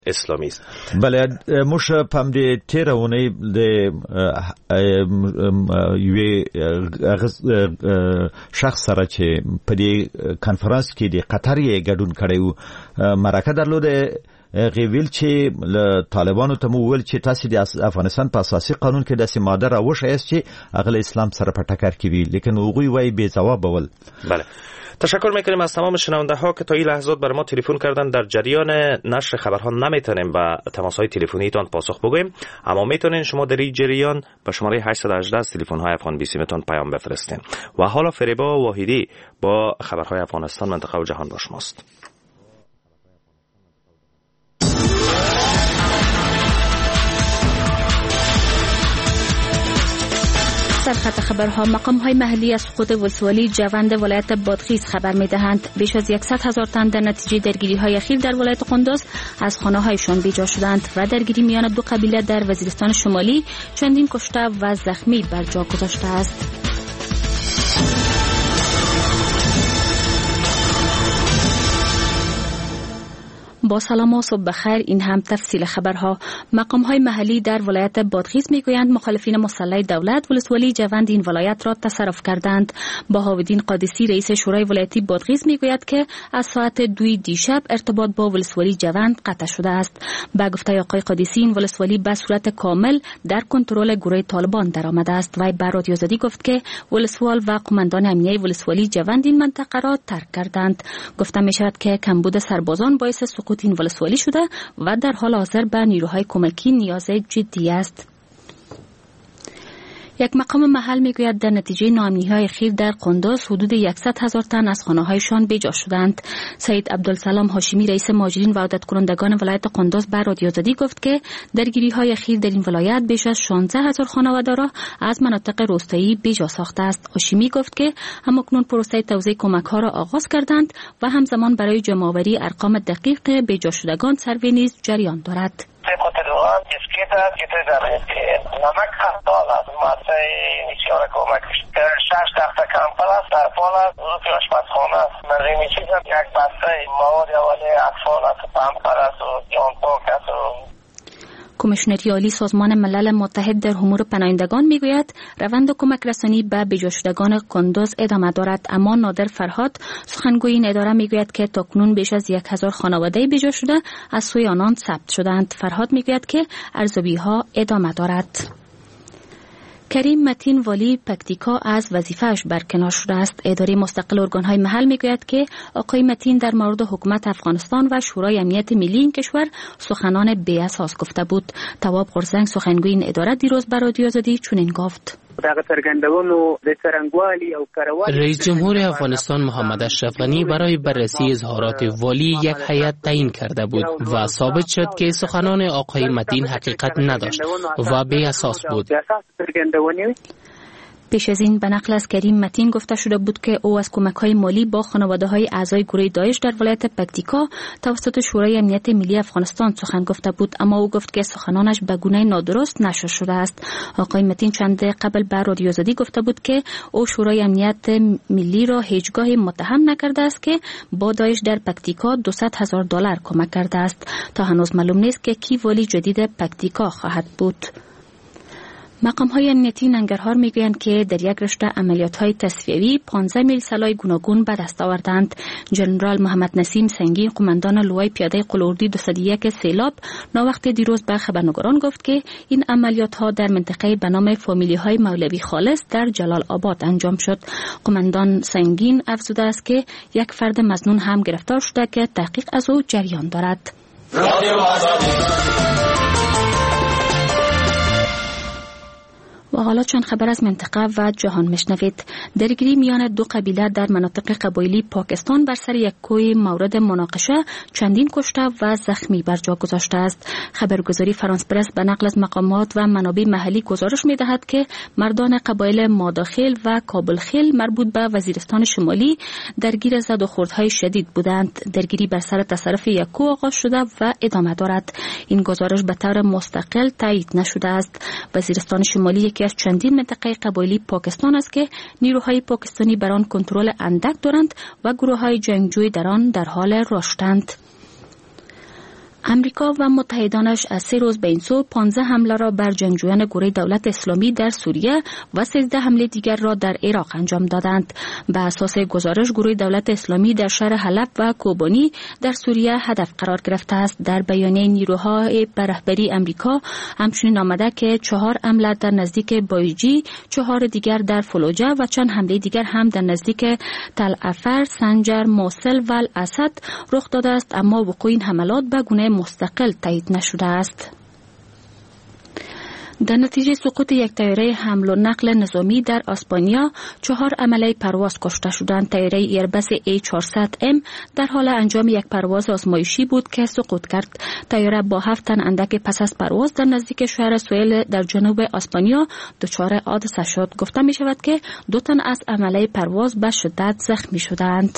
اسلامی است. بله موش پم دی تیرونه د یو شخص سره چې په دې کانفرنس کې د قطر یې ګډون کړو مرکه درلوده غویل چې له طالبانو ته مو ویل چې تاسو د افغانستان په اساسي قانون کې داسې ماده راوښه است چې اغل اسلام سره په ټکر کې وی لیکن هغوی وای بے جواب ول. بله تشکر میکنیم از تمام شنونده ها که تا این لحظات بر ما تلفن کردن. در جریان نشر خبرها نمیتونیم به تماس های تلفنی تان پاسخ بگوییم، اما میتونین شما در این جریان به شماره 818 از تلفن های افغان 20 تان پیام بفرستین. و حالا فریبا واحدی با خبرهای افغانستان، منطقه و جهان با شماست. سرخط خبرها. مقام‌های محلی از سقوط ولسوالی جوند ولایت بادغیس خبر می‌دهند. بیش از 100,000 تن در نتیجه درگیری‌های اخیر در ولایت قندوز از خانه‌هایشان بیجا شدند و درگیری میان دو قبیله در وزیرستان شمالی چندین کشته و زخمی بر جا گذاشته است. با سلام و صبح بخیر، این هم تفصیل خبرها. مقام‌های محلی در ولایت بادغیس میگویند مخالفین مسلح دولت ولسوالی جوند این ولایت را تصرف کردند. بهاءالدین قادسی رئیس شورای ولایتی بادغیس میگوید که از ساعت 2 دیشب ارتباط با ولسوالی جوند قطع شده است. با گفته آقای قادسی این ولسوالی به صورت کامل در کنترل گروه طالبان درآمده است. وی به رادیو آزادی گفت که ولسوال و قماندان امنیه ولسوالی جوند این منطقه را ترک کردند. گفته می‌شود که کمبود سربازان باعث سقوط این ولسوالی شده و در حال حاضر به نیروهای کمکی نیاز جدی است. یک مقام محل میگوید در نتیجه ناامنی‌های اخیر در قندوز حدود 100,000 تن از خانه‌هایشان بیجا شدند. سید عبدالسلام هاشمی رئیس مهاجرین و عودت کنندگان ولایت قندوز به رادیو آزادی گفت که درگیری‌های اخیر در این ولایت بیش از 16,000 خانواده را از مناطق روستایی بیجا ساخته است. هاشمی گفت که همکنون پروسه توزیع کمک‌ها را آغاز کردند و همزمان برای جمع‌آوری ارقام دقیق بیجا شدگان سروی نیز جریان دارد. Continuăm deschidă, نمک خطال از ماسه نیسیان کمکش در 6 دقیقه کمپل است در پال است روپی آشپزخانه است مرینی چیز هم یک بسته مواد اولی اطفال است پمپر است و جانپاک است و کمیشنری عالی سازمان ملل متحد در امور پناهندگان میگوید روند کمک رسانی به بیجا شدگان قندوز ادامه دارد، اما نادر فرهاد سخنگوی این اداره میگوید که تاکنون بیش از 1,000 خانواده بیجا شده از سوی آنان ثبت شدند. فرهاد میگوید که ارزیابی ها ادامه دارد. کریم متین والی پکتیکا از وظیفه‌اش برکنار شده است. اداره مستقل ارگان‌های محل میگوید که آقای متین در مورد حکومت افغانستان و شورای امنیت ملی این کشور سخنان بی اساس گفته بود. تواب قرزنگ سخنگوی این اداره دیروز به رادیو آزادی چنین گفت: رئیس جمهور افغانستان محمد اشرف غنی برای بررسی اظهارات والی یک هیئت تعیین کرده بود و ثابت شد که سخنان آقای متین حقیقت نداشت و بی اساس بود. پیش از این به نقل از کریم متین گفته شده بود که او از کمک‌های مالی با خانواده‌های اعضای گروه داعش در ولایت پکتیکا توسط شورای امنیت ملی افغانستان سخن گفته بود، اما او گفت که سخنانش به گونه نادرست نشر شده است. آقای متین چند قبل به رادیو آزادی گفته بود که او شورای امنیت ملی را هیچگاه متهم نکرده است که با داعش در پکتیکا $200,000 کمک کرده است. تا هنوز معلوم نیست که کی والی جدید پکتیکا خواهد بود. مقام‌های امنیتی ننگرهار میگویند که در یک رشته عملیات‌های تصفیه‌ای 15 میل سلاح گوناگون به دست آوردند. ژنرال محمد نسیم سنگین قماندان لوای پیاده قلاوردی 201 سیلاب ناوقت دیروز به خبرنگاران گفت که این عملیات‌ها در منطقه به نام فامیلی‌های مولوی خالص در جلال آباد انجام شد. قماندان سنگین افزوده است که یک فرد مظنون هم گرفتار شده که تحقیق از او جریان دارد. و حالا چند خبر از منطقه و جهان میشنوید. درگیری میان دو قبیله در مناطق قبایلی پاکستان بر سر یک کوه مورد مناقشه چندین کشته و زخمی بر جا گذاشته است. خبرگزاری فرانس پرس به نقل از مقامات و منابع محلی گزارش میدهد که مردان قبایل ماداخیل و کابلخیل مربوط به وزیرستان شمالی درگیر زد و خوردهای شدید بودند. درگیری بر سر تصرف یک کوه آغاز شده و ادامه دارد. این گزارش به طور مستقل تایید نشده است. وزیرستان شمالی یکی از چندین منطقه قبایلی پاکستان است که نیروهای پاکستانی بر آن کنترل اندک دارند و گروه‌های جنگجوی در آن در حال رشدند. امریکا و متحدانش از 3 روز به این سو 15 حمله را بر جنگجویان گروه دولت اسلامی در سوریه و 13 حمله دیگر را در عراق انجام دادند. به اساس گزارش گروه دولت اسلامی در شهر حلب و کوبانی در سوریه هدف قرار گرفته است. در بیانیه نیروهای به رهبری امریکا همچنین آمده که 4 حمله در نزدیک بایجی، 4 دیگر در فلوجه و چند حمله دیگر هم در نزدیک تل افر، سنجر، موصل و الاسد رخ داده است، اما وقوع این حملات به گونه مستقل تایید نشده است. در نتیجه سقوط یک طیاره حمل و نقل نظامی در اسپانیا 4 عمله پرواز کشته شدند. طیاره ایربس A400M در حال انجام یک پرواز آزمایشی بود که سقوط کرد. طیاره با 7 تن اندک پس از پرواز در نزدیک شهر سوئل در جنوب اسپانیا دچار حادثه شد. گفته می شود که 2 تن از عمله پرواز به شدت زخمی شدند.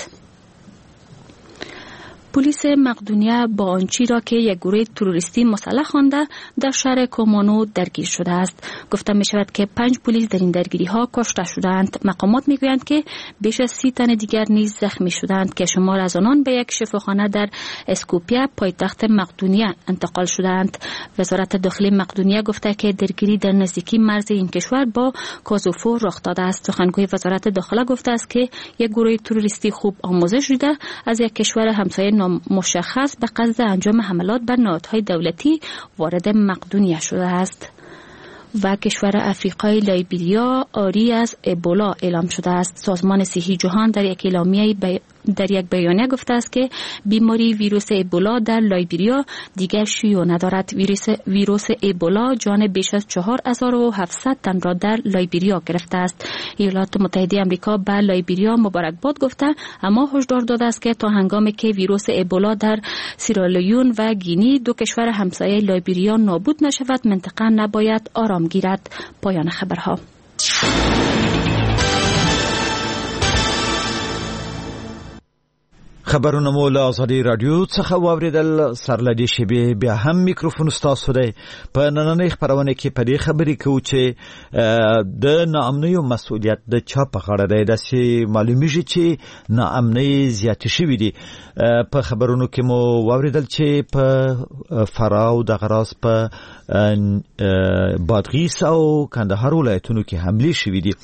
پلیس مقدونیه با آنچی را که یک گروه تروریستی مسلح خوانده در شهر کومانو درگیر شده است. گفته می شود که 5 پلیس در این درگیری ها کشته شدند. مقامات می گویند که بیش از 30 تن دیگر نیز زخمی شدند که شمار از آنان به یک شفاخانه در اسکوپیه پایتخت مقدونیه انتقال شدند. وزارت داخلی مقدونیه گفته که درگیری در نزدیکی مرز این کشور با کوزوفو رخ داده است. سخنگوی وزارت داخله گفته است که یک گروه تروریستی خوب آموزش دیده از یک کشور همسایه مشخص به قصد انجام حملات بر نهادهای دولتی وارد مقدونیه شده است. و کشور افریقای لایبریا عاری از ابولا اعلام شده است. سازمان صحی جهان در یک بیانیه گفته است که بیماری ویروس ابولا در لایبریا دیگر شیوع ندارد. ویروس ابولا جان بیش از 4700 تن را در لایبریا گرفته است. ایالات متحده آمریکا به لایبریا مبارکباد گفته، اما هشدار داده است که تا هنگامی که ویروس ابولا در سیرالیون و گینی 2 کشور همسایه لایبریا نابود نشود، منطقه نباید آرام گیرد. پایان خبرها. خبرونه مو له ازادي رادیو څخه واوریدل. سرلدي شبي بیا هم میکروفون ستاسو دی. په نننۍ خبرونه کې په دې خبرې کوو چې د ناامنۍ مسؤلیت د چا په غاړه دی. داسې معلومیږي چې ناامنۍ زیاتې شوې دي. په خبرونو کې مو واوریدل چې په فراه د غراس په بادغیس او کندهار ولایتونو کې حملې شوې دي.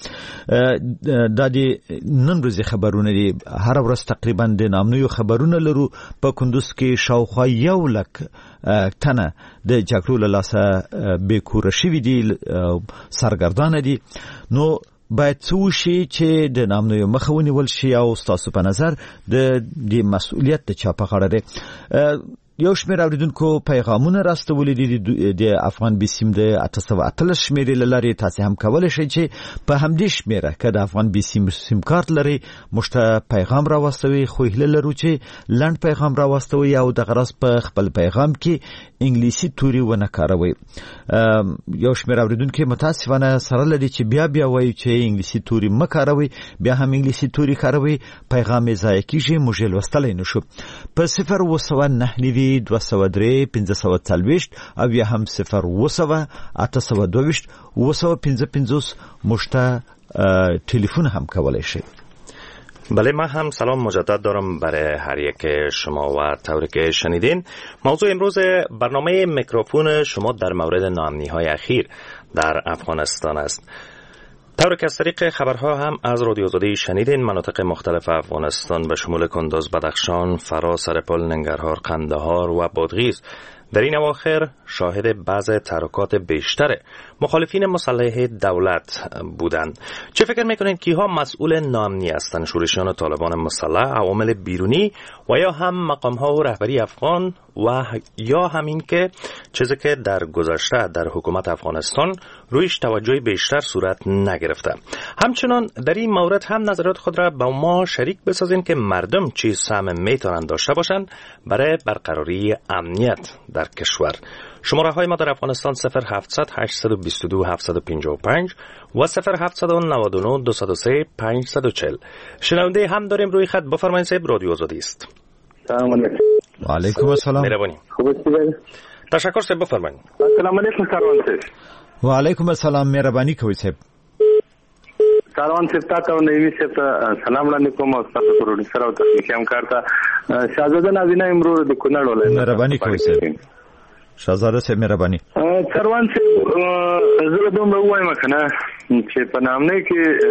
د نن ورځې خبرونه دي. هر ورځ تقریبا د ناامنۍ خبرونه لرو. په کندوز کې شاوخوا 100,000 تنه د جګړو له لاسه بیکوره شوي دي، سرګردانه دي. نو باید څه وشي چې د ناامنۍ مخه ونیول شي او ستاسو په نظر د مسؤلیت د چا په غاړه دی؟ یو شمېر اوریدونکو پیغامونه راستولي دي د افغان بي سیم د 818 شمېرې له لارې. تاسې هم کولی شئ چې په همدې شمېره که د افغان بي سیم کارت لرئ موږ ته پیغام راواستوئ، خو هیله لرو چې لنډ پیغام راواستوئ او دغه راز په خپل پیغام کې انګلیسي توري ونه کاروئ. یو شمېر اوریدونکو متاسفانه سره لري چې بیا وایي چې انګلیسي توري مه کاروئ، بیا هم انګلیسي توري کاروئ، پیغام یې ضایع کیږي، موږ یې لوستلی نشو. په 0 203 540 او یا هم 0 822 955 مشته تلفن هم کولی شید. بله، من هم سلام مجدد دارم برای هر یک شما و طوری که شنیدین. موضوع امروز برنامه میکروفون شما در مورد ناامنی‌های اخیر در افغانستان است. طور که از طریق خبرها هم از رادیو آزادی شنیدین، مناطق مختلف افغانستان به شمول کندز، بدخشان، فرا، سرپل، ننگرهار، قندهار و بادغیس در این اواخر شاهد بعض تحرکات بیشتر مخالفین مسلح دولت بودند. چه فکر میکنین کیها مسئول ناامنی هستند؟ شورشیان طالبان مسلح، عوامل بیرونی و یا هم مقام‌ها و رهبری افغان و یا همین که چیزی که در گذشته در حکومت افغانستان رویش توجه بیشتر صورت نگرفته؟ همچنان در این مورد هم نظرات خود را با ما شریک بسازین که مردم چه سهم میتونن داشته باشند برای برقراری امنیت در کشور. شماره های ما در افغانستان 0700 822 755 و 0799 203 540. شنونده هم داریم روی خط. بفرمایید صاحب، رادیو آزادی است. سلام علیکم. و علیکم السلام. مهربانی. خوب هستید؟ تشکر صاحب، بفرمایید. سلام علیکم کاروان صاحب. و علیکم السلام، مهربانی کوي صاحب. ساروان صاحب ته او نوی صاحب ته سلام وړاندې کوم او تاسو پروډوسر او تخنیکی همکار ته شاهزاده نازنین امرو د کونړ ولایت مهرباني کوئ صاحب. شاهزاده صاحب مهرباني. ساروان صاحب زه دومره وایم کنه چې په نامنه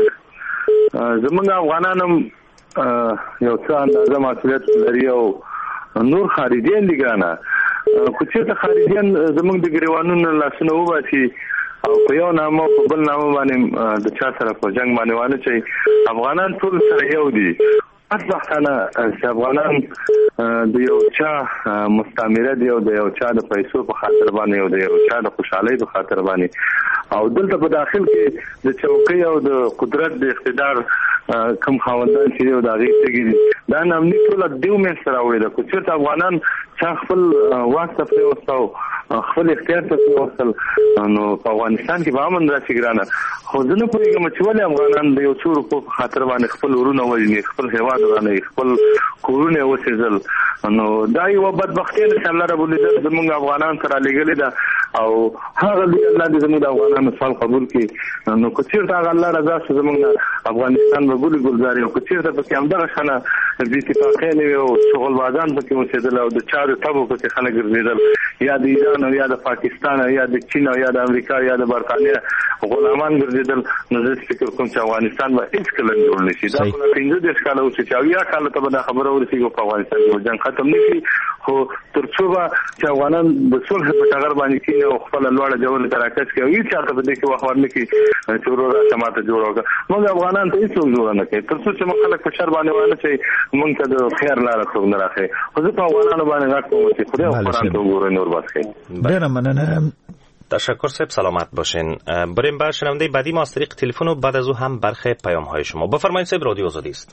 کې زمونږ افغانانو یو څه اندازه مسؤلیت لري او نور خارجيان دي ګرانه خو چې خارجيان زمونږ د ګریوانونو لاسونه وباسي او په یو نامه په بل نامه باندې د چا سره په جنگ باندې وانه چې افغانان ټول سره یو دي. اصلا چې افغانان د یو چا مستعمره دی او د یو چا د پیسو په خاطر باندې او د یو چا د خوشحالۍ په خاطر باندې او دلته په داخل کې د چوکۍ او د قدرت د اقتدار کم خاوندان چې یو دغه څنګه دا نامني ټول دیو مې سره وړي د کوڅه افغانان چې خپل واسطه په وسو خپل اختیار ته وصل نو په افغانستان کې به امن راشي ګرانه خو ځنه پوهیږم چې ولې افغانان د یو څو په خاطر باندې خپل ورونه وایي خپل هیواد باندې خپل کورونه وسېزل نو دا یو بدبختي ده الله رب العزت زموږ افغانان سره لګلې ده او هغه الله دې زموږ افغانانو سوال قبول کړي نو کچیر دا الله رضا زموږ افغانستان به ګل ګلزاري او کچیر ته په هم دغه شنه د اتفاقي نه او شغل بازان په کې وسېدل او د چا د تبو په کې خلک ګرځیدل یا د ایران او یا د پاکستان یا د چین او یا د امریکا یا د برتانیا غلامان ګرځیدل نو زه فکر کوم چې افغانستان به هیڅ کله جوړ نشي دا په 15 کال او چې یا کال ته به خبره ورسیږي په افغانستان کې جنگ ختم نشي خو ترڅو چې افغانان د صلح په ټغر باندې کې او خپل لوړ جوړ تراکس کوي هیڅ چاته به کې وخور نه کی چې ورو سماته جوړوګه موږ افغانان ته هیڅ جوړ نه کوي ترڅو چې موږ خلک په شر باندې وانه چې موږ ته د خیر لار څنګه نه راخي خو زه په افغانانو باندې غواړم چې خدای قرآن ته وګورئ نور بس کوي ډیر مننه. تشکر صاحب سلامت باشین. بریم به شنونده بعدی ما از طریق تلفن و بعد از او هم برخی پیام های شما. بفرمایید صاحب رادیو آزادی است.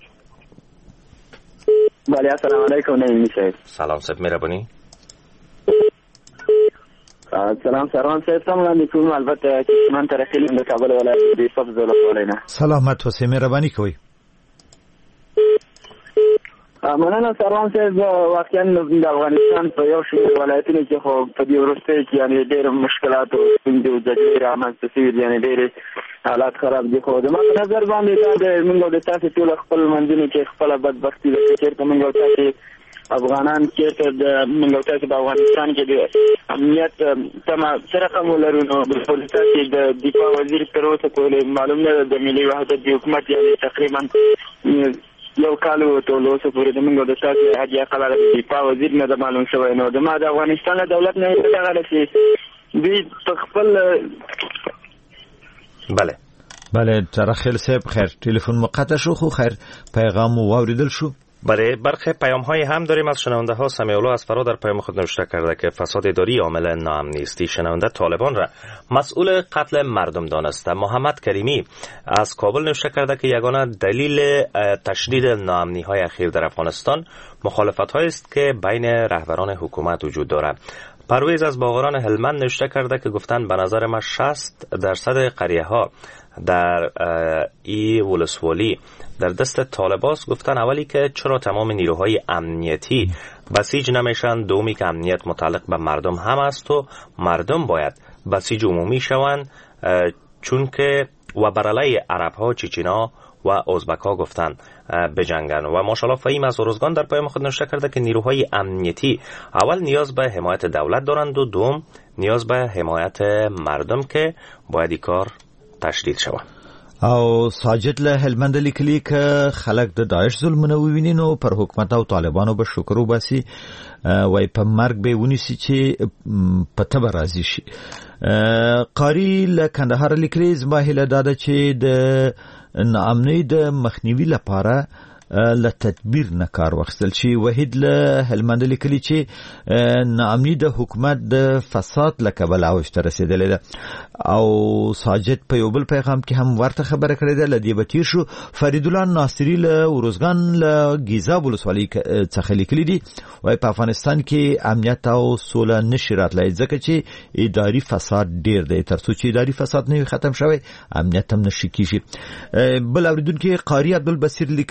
بله السلام علیکم نعیمی صاحب. سلام صاحب مهربانی. سلام سروان صاحب سلام علیکم البته که من ترخیل به کابل ولایت دی صف زول ولاینا. سلامت و مهربانی کوي. مننه سروان صاحب واقعا د افغانستان په یو شمېر ولایتونو کې خو په دې وروستیو کې یعنې ډېر مشکلات او ستونزې او جګړې رامنځته شوي دي یعنې ډېرې حالات خراب دي خو زما په نظر باندې دا د موږ او د تاسې ټول خپل منځونو کې خپله بدبختي ده چې چېرته موږ او تاسې افغانان چېرته د موږ او تاسې په افغانستان کې د امنیت تمه څه رقم ولرو نو بالکل تاسې د دفاع وزیر تر اوسه پورې معلوم نه ده د ملي وحدت د حکومت یعنې تقریبا یو کال ټول اوسه پورې د موږ د تاسې حاجي اقل د دفاع وزیر نه ده معلوم شوی نو د ما د افغانستان له دولت نه دغه چې دوی په خپل بله ترخیل صاحب خیر تلفن مقطع شو خو خیر پیغام واوریدل شو. برای برخی پیام های هم داریم از شنونده ها. سمیعالله از فرا در پیام خود نوشته کرده که فساد اداری عامل ناامنی. شنونده طالبان را مسئول قتل مردم دانسته. محمد کریمی از کابل نوشته کرده که یگانه دلیل تشدید ناامنی های اخیر در افغانستان مخالفت هایی است که بین رهبران حکومت وجود دارد. پرویز از باغران هلمند نوشته کرده که گفتن به نظر ما 60% قریه ها در ای ولسوالی در دست طالباست. گفتن اولی که چرا تمام نیروهای امنیتی بسیج نمیشن، دومی که امنیت متعلق به مردم هم است و مردم باید بسیج عمومی شوند چون که و برعلیه عرب ها، چیچینا و ازبک ها گفتن بجنگن. و ماشاءالله فهیم از ارزگان در پیام خود نوشته کرده که نیروهای امنیتی اول نیاز به حمایت دولت دارند و دوم نیاز به حمایت مردم که باید این کار تشدید شود. او ساجد له هلمند لیکلی که خلک د داعش ظلمونه وویني نو پر حکومت او طالبانو به شکر وباسي وای په مرګ به ونیسي چې پته به راځي شي. قاری له کندهار لیکلی زما هیله داده چې د ناامنۍ د مخنیوي لپاره له تدبیر نه کار واخیستل شي. وحید له هلمند لیکلی چې ناامني د حکومت د فساد له کبله اوج ته رسېدلې ده. او ساجد په یو بل پیغام کې هم ورته خبره کړې ده. له دې به تیر شو. فریدالله ناصري له ورزګان له ګیزاب ولسوالۍ څخه لیکلي دي وایي په افغانستان کې امنیت او سوله نشي راتلی ځکه چې اداري فساد ډیر دی. تر څو چې اداري فساد نه ختم شوی امنیت هم نشي کیږي. بل اوریدونکو قاری عبدالبصیر لیکلي دي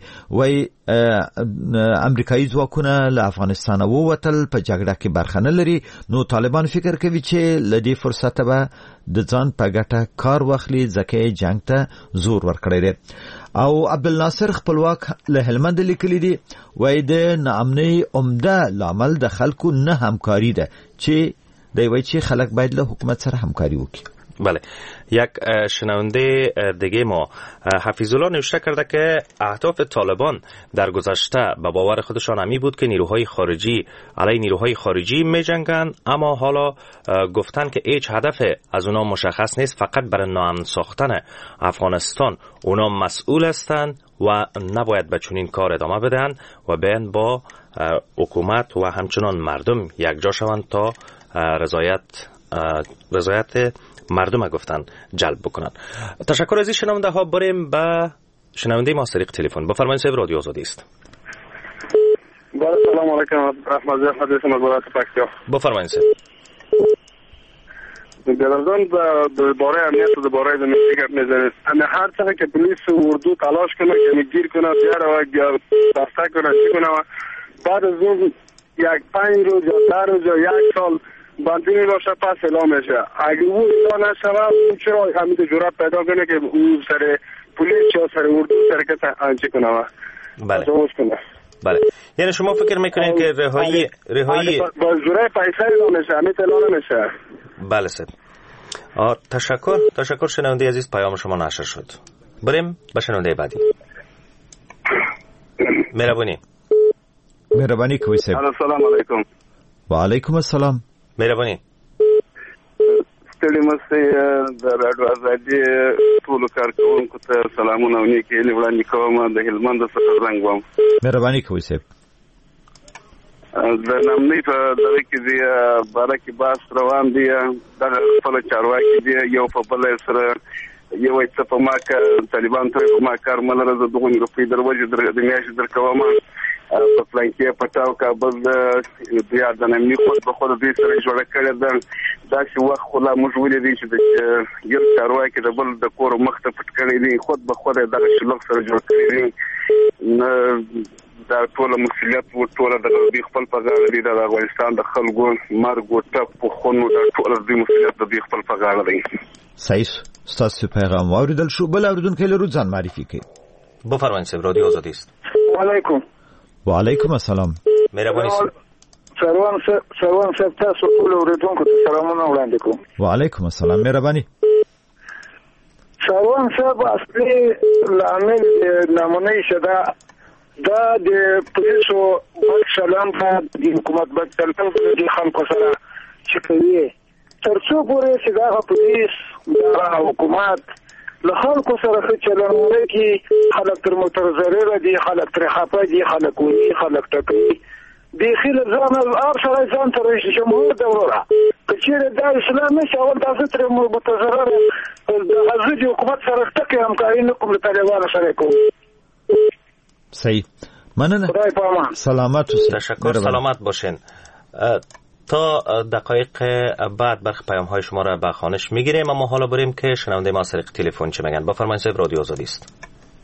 وای امریکایي ځواکونه له افغانستان ووتل په جګړه کې برخه نه لري نو طالبان فکر کوي چې لدی فرصت به د ځان په ګټه کار واخلي ځکه جنگ ته زور ورکړي دي او عبدالناصر خپلواک له هلمند لیکلي دي وای د ناامنۍ عمده لامل د خلکو نه همکاري ده چې دی وای چې خلک باید له حکومت سره همکاری وکړي. بله، یک شنونده دیگه ما حفیظ الله نوشته کرده که اهداف طالبان در گذشته به باور خودشان همی بود که نیروهای خارجی علیه نیروهای خارجی می جنگن، اما حالا گفتن که هیچ هدف از اونا مشخص نیست، فقط برای ناامن ساختن افغانستان اونا مسئول هستند و نباید به چنین کار ادامه بدن و بیان با حکومت و همچنان مردم یک جا شوند تا رضایت مردم گفتن جلب بکنن. تشکر از این شنونده ها. بریم به شنونده ما طریق تلفن. بفرمایید صاحب، رادیو آزادی است. سلام علیکم. احمد اسم از ولایت پکتیا. بفرمایید صاحب. گردن درباره امنیت و درباره زمینی گپ میزنید. هر چقدر که پلیس و اردو تلاش کنه که میگیر کنه بیاره و دسته کنه چی کنه و بعد از اون یک 5 روز یا 10 روز یا 1 سال باندینی باشه پس اعلام میشه. اگه او اعلام نشود چرا همین جرأت پیدا کنه که او سر پلیس یا سر اردو سر کس انچه کنه. بله. بله. یعنی شما فکر میکنین که رهایی با جرأت پیسه اعلام میشه، همین اعلام نمیشه. بله سر. تشکر شنونده عزیز، پیام شما نشر شد. بریم به شنونده بعدی. مهربانی کوي صاحب. السلام علیکم. و علیکم السلام. مهربانی. ستړي مستي د راډیو ازادي ټول کارکونکو ته سلامونه او نیکی وړاندې کوم. د هلمند څخه زنګ وم. مهرباني کوي صاحب. د نامنۍ په دغه کې دی باره کې باس روان دی. دغه خپل چارواکي دی یو په بل سره یو څه په ما طالبان ته په ما کار ملره د دغه روپۍ دروازه د میاشتې درکوم په فلانکې پټاو کابل بیا د نامنۍ خود په خود دې سره جوړه کړې ده. دا چې وخت خو لا موږ ولیدی چې د یو چارواکي د بل د کور مخ ته پټ کړی دی، خود به خود دغه شلوغ سره جوړ کړی دی. دا ټول مسؤلیت و ټول د خپل په غاړه دی. د افغانستان د خلکو مرګ او ټپ په خونو د ټول د مسؤلیت د خپل په غاړه دی. صحیح. ستاسو پیغام واوریدل شو. بل اوریدونکو لرو ځان معرفي کړئ. بفرمایئ صاحب، رادیو آزادی است. علیکم. و علیکم السلام. مهرباني صاحب. سلام صاحب، تاسو ټول اوریدونکو ته سلامونه وړاندې کوم. و علیکم السلام. مهرباني. سلام صاحب، اصلي لامل نمونه شدا دا د پولیسو سلام په د حکومت بدل د خلکو سره چې کوي ترڅو پورې چې دا پولیس دا حکومت له خلکو سره څه چلند کوي، خلک تر موټر ضرر دي، خلک تر خپه دي، خلک وي، خلک ټکي دي. خلک ځان ار سره ځان تر جمهور دوره کچېره دا اسلام نشه اول تاسو تر موټر ضرر د حزب حکومت سره ټکي همکاري نه کوم طالبان سره کوم. صحیح. مننه. سلامت باشین. تشکر. سلامت باشین. تا دقایق بعد برخی پیام های شما را به خوانش میگیریم، اما حالا بریم که شنونده ما طریق تلفن چه میگن. بفرمایید صاحب، رادیو آزادی است.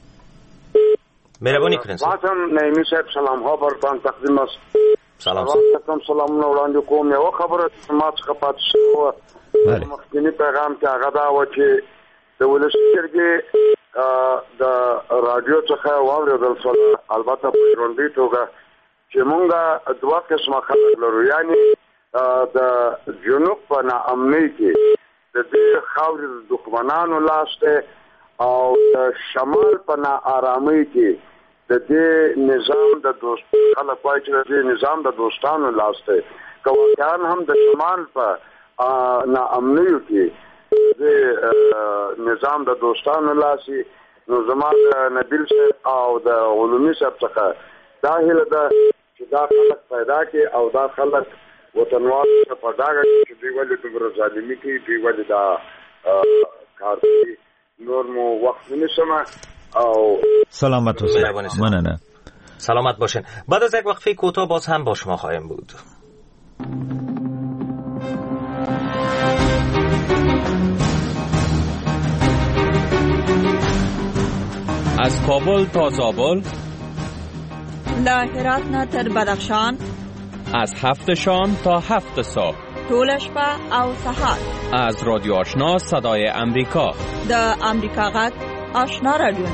مهربانی کنید. بازم نعیمی صاحب سلام ها برتان تقدیم است. سلام. سلام وړاندې کوم. یو خبره ما څخه پاتې شوه. مخکینی پیغام کې هغه دا و چې د ولسمشرګي د رادیو څخه واوریدل شو، البته په ژوندۍ توګه چې مونږه دوه قسمه خلک لرو، یعنی د جنوب په ناامنۍ کې د دې خاورې د دښمنانو لاس دی او د شمال په ناارامۍ کې د دې نظام د دوست خلک وایي چې د دې نظام د دوستانو لاس دی. که واقعا هم د شمال په ناامنیو کې د نظام د دوستانو لاسي، نو زما د نبیل صاحب او د علومي صاحب څخه دا هیله ده چې دا خلک پیدا کړي او دا خلک وطنوال په ډاګه چې دوی ولې دومره ظالمي کوي، دوی ولې دا کار کوي. نور مو وقت نمیشم او سلامت باشین. مننه. سلامت باشین. بعد از یک وقفه کوتاه باز هم با شما خواهیم بود. از کابل تا زابل، له هرات نه تر بدخشان، از 7 شام تا 7 صبح، طول شپه او سهار. از رادیو آشنا صدای امریکا، د امریکا غږ آشنا رادیو.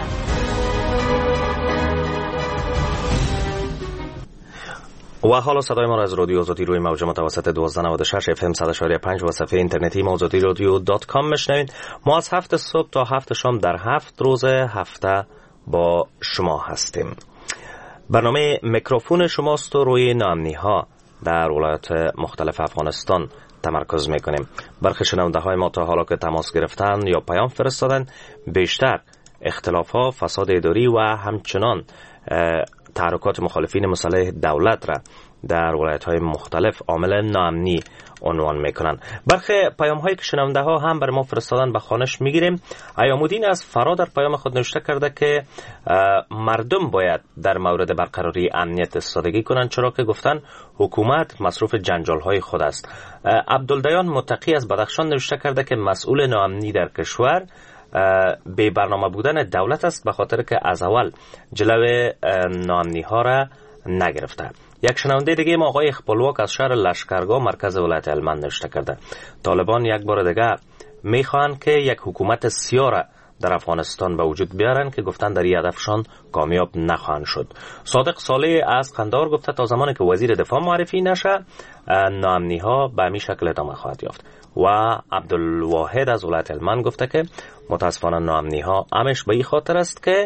و حالا صدای ما را از رادیو آزادی روی موج متوسط 1296 FM 100.5 و صفحه اینترنتی azadiradio.com میشنوید. ما از 7 صبح تا 7 شام در 7 روز هفته با شما هستیم. برنامه میکروفون شماست و روی ناامنی ها در ولایات مختلف افغانستان تمرکز میکنیم. برخی شنونده های ما تا حالا که تماس گرفتن یا پیام فرستادن، بیشتر اختلاف ها، فساد اداری و همچنان تحرکات مخالفین مسلح دولت را در ولایت‌های مختلف عامل ناامنی عنوان میکنن. برخی پیام‌هایی که شنونده ها هم بر ما فرستادن به خوانش میگیریم. ایام‌الدین از فرا در پیام خود نوشته کرده که مردم باید در مورد برقراری امنیت ایستادگی کنند، چرا که گفتن حکومت مصروف جنجال‌های خود است. عبدالدیان متقی از بدخشان نوشته کرده که مسئول ناامنی در کشور به برنامه بودن دولت است، به خاطر که از اول جلوه ناامنی ها را نگرفته. یک شنونده دیگه ما آقای اخبالواک از شهر لشکرگاه مرکز ولایت هلمند نوشته کرده طالبان یک بار دیگه میخوان که یک حکومت سیاه را در افغانستان به وجود بیارن که گفتن در این هدفشان کامیاب نخواهند شد. صادق صالح از قندهار گفته تا زمانی که وزیر دفاع معرفی نشه ناامنی ها به همین شکل ادامه خواهد یافت. و عبدالواحد از ولایت هلمند گفته که متاسفانه ناامنی ها همش به این خاطر است که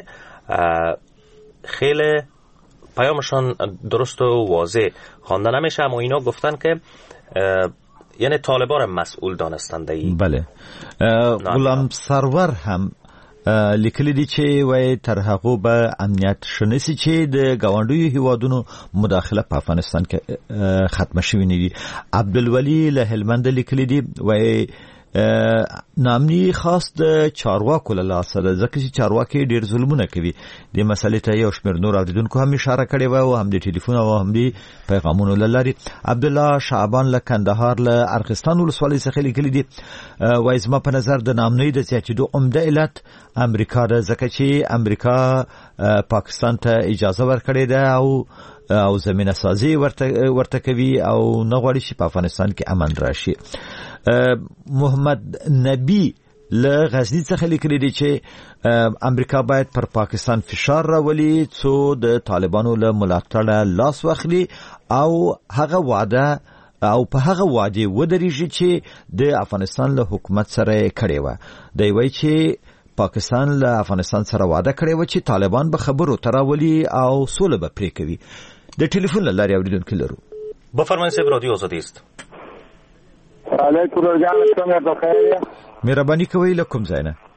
خیلی پیامشان درست و واضح خوانده نمیشه، اما اینا گفتن که یعنی طالبان مسئول دانستند. بله. غلام سرور هم لیکلی دی چې وای تر هغه به امنیت شناسی چې د گاونډیو هیوادونو مداخله په افغانستان کې ختم شوی نه دي. عبدالولی له هلمند لیکلی دی وای نامني خاص د چارواکو له لاسه ده، ځکه چې چارواکي ډېر ظلمونه کوي. د مسلې ته یو شمېر نور اوریدونکو هم اشاره کړې وه او هم د ټلیفون او هم د پیغامونو له لارې. عبدالله شعبان له کندهار له ارغستان ولسوالۍ څخه لیکلي دي وایي زما په نظر د نامنۍ د زیاتېدو عمده علت امریکا ده، ځکه چې امریکا پاکستان ته اجازه ورکړې ده او زمینه سازي ورته کوي او نه غواړي چې په افغانستان کې امن راشي. محمد نبی له غزنی څخه لیکلی دی چې امریکا باید پر پاکستان فشار راولي څو د طالبانو له ملاتړه لاس واخلي او هغه وعده او په هغه وعده ودرېږي چې د افغانستان له حکومت سره کړې وه. دی وایي چې پاکستان له افغانستان سره وعده کړې وه چې طالبان به خبرو ته راولي او سوله به پرې کوي. د ټلیفون له لارې اورېدونکي لرو. بفرمایئ صاحب، رادیو آزادی است. علیکم رجان څنګه بخیر؟ مهرباني کوئ له کوم ځای نه؟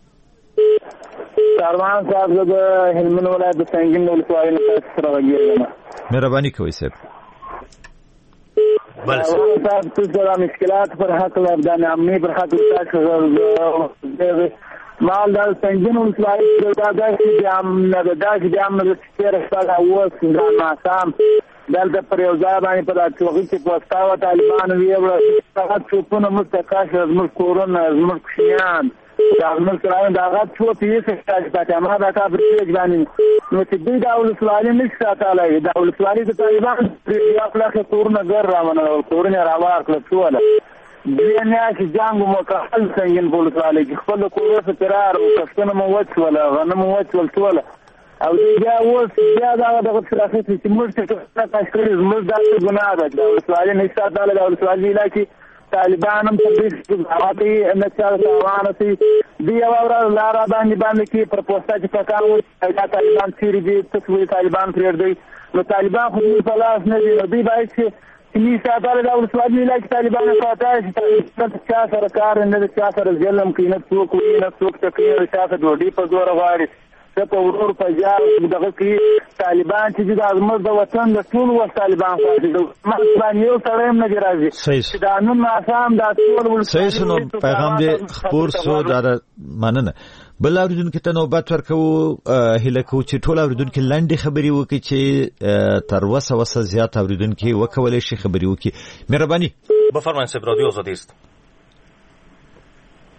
سروان صاحب زه د هلمند ولایت د سنګین ولسوالۍ نه سره راغلم. مهرباني کوئ صاحب. بله صاحب تاسو د مشکلات پر حق د امنیت پر حق تاسو مال د سنګین ولسوالۍ د داسې د امن د تیر سره اوس د ناسم دلته پر یو ځای باندې په داخلي کې پوسټاو طالبان ویوړ هغه چوپونه مستقاش زموږ کورونه زموږ کشیان زموږ کراوند هغه چوپ یې څه چې ما دا کار پرې ځانې نو چې دوی د ولسوالۍ نشي ساتلای د ولسوالۍ د طالبان یو خلاص کورونه ګر راونه کورونه راوار کړل ټول دوی نه چې جنگ مکمل څنګه په ولسوالۍ کې خپل کورونه فرار او کښتنه مو وڅول غنمو وڅول ټول او بیا اوس بیا دا دغه ترافیک چې موږ ته تاسو موږ دا ګناه ده د ولسوالۍ نه ساتل د ولسوالۍ علاقې طالبان هم تدریس کوي نه چاره روانه سي دی او لار باندې کې پر پوسټه چې پکاو دا طالبان سری دي څو طالبان پرېړ دی نو طالبان خو په لاس نه دي دی باید چې می ساتل د ولسوالۍ علاقې طالبان ساتي چې طالبان چا سره کار نه چا سره ظلم کوي نه څوک نه څوک تکلیف چا سره ډوډۍ په زور غواړي په ورور په ځای دغه کې طالبان چې د ازمر د وطن د ټول وخت طالبان خاطر مثلا یو سره هم نه راځي چې دا نن آسام د ټول صحیح سنو پیغام دې خبر سو دا مننه. بل اوریدونکو ته نوبت ورکو هله کو چې ټول اوریدونکو لاندې خبري وکړي چې تر وسه زیات اوریدونکو وکولې شي خبري وکړي. مهرباني بفرمایئ صاحب، رادیو آزادی است.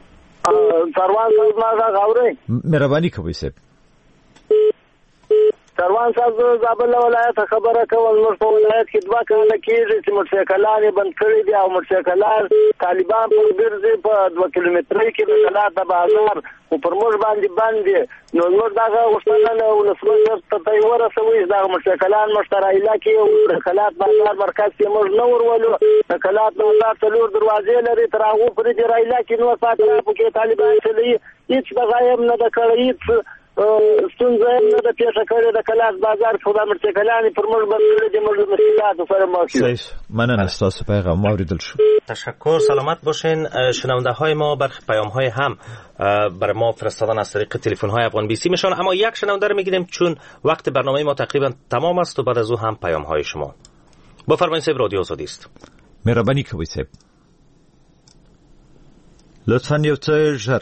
سروان صاحب ما غاوري مهرباني کوئ صاحب. سروان صاحب زابل ولایت خبره کوم نور په ولایت کې 2 کاله کېږي چې موټرسایکلان بند کړی دي او موټرسایکلان طالبان پر ګرځي په 2 کیلومترۍ کې د کلات بازار او پر موږ باندې نو نور دغه وسلنه ولسمشر ته ورسوي دا موټرسایکلان مشترایلا کې او کلات بازار مرکز کې موږ نو ورولو کلات بازار تلور دروازې لري تر هغه پر دې رایلا کې نو ساتره په کې طالبان چلی هیڅ بغایم نه د کړی ستونزه نه د پیښه کړې د کلاس بازار خدا مرتکلانی پر موږ باندې د موږ مشکلات سره مخ شو. مننه تاسو پیغام اوریدل شو. تشکر، سلامت باشین. شنونده های ما برخی پیام های هم برای ما فرستادن از طریق تلفن های افغان بی سی میشن، اما یک شنونده رو میگیریم چون وقت برنامه ما تقریبا تمام است و بعد از او هم پیام های شما. بفرمایید صاحب، رادیو آزادی است. مهربانی کوئ صاحب، لطفاً یو څه ژر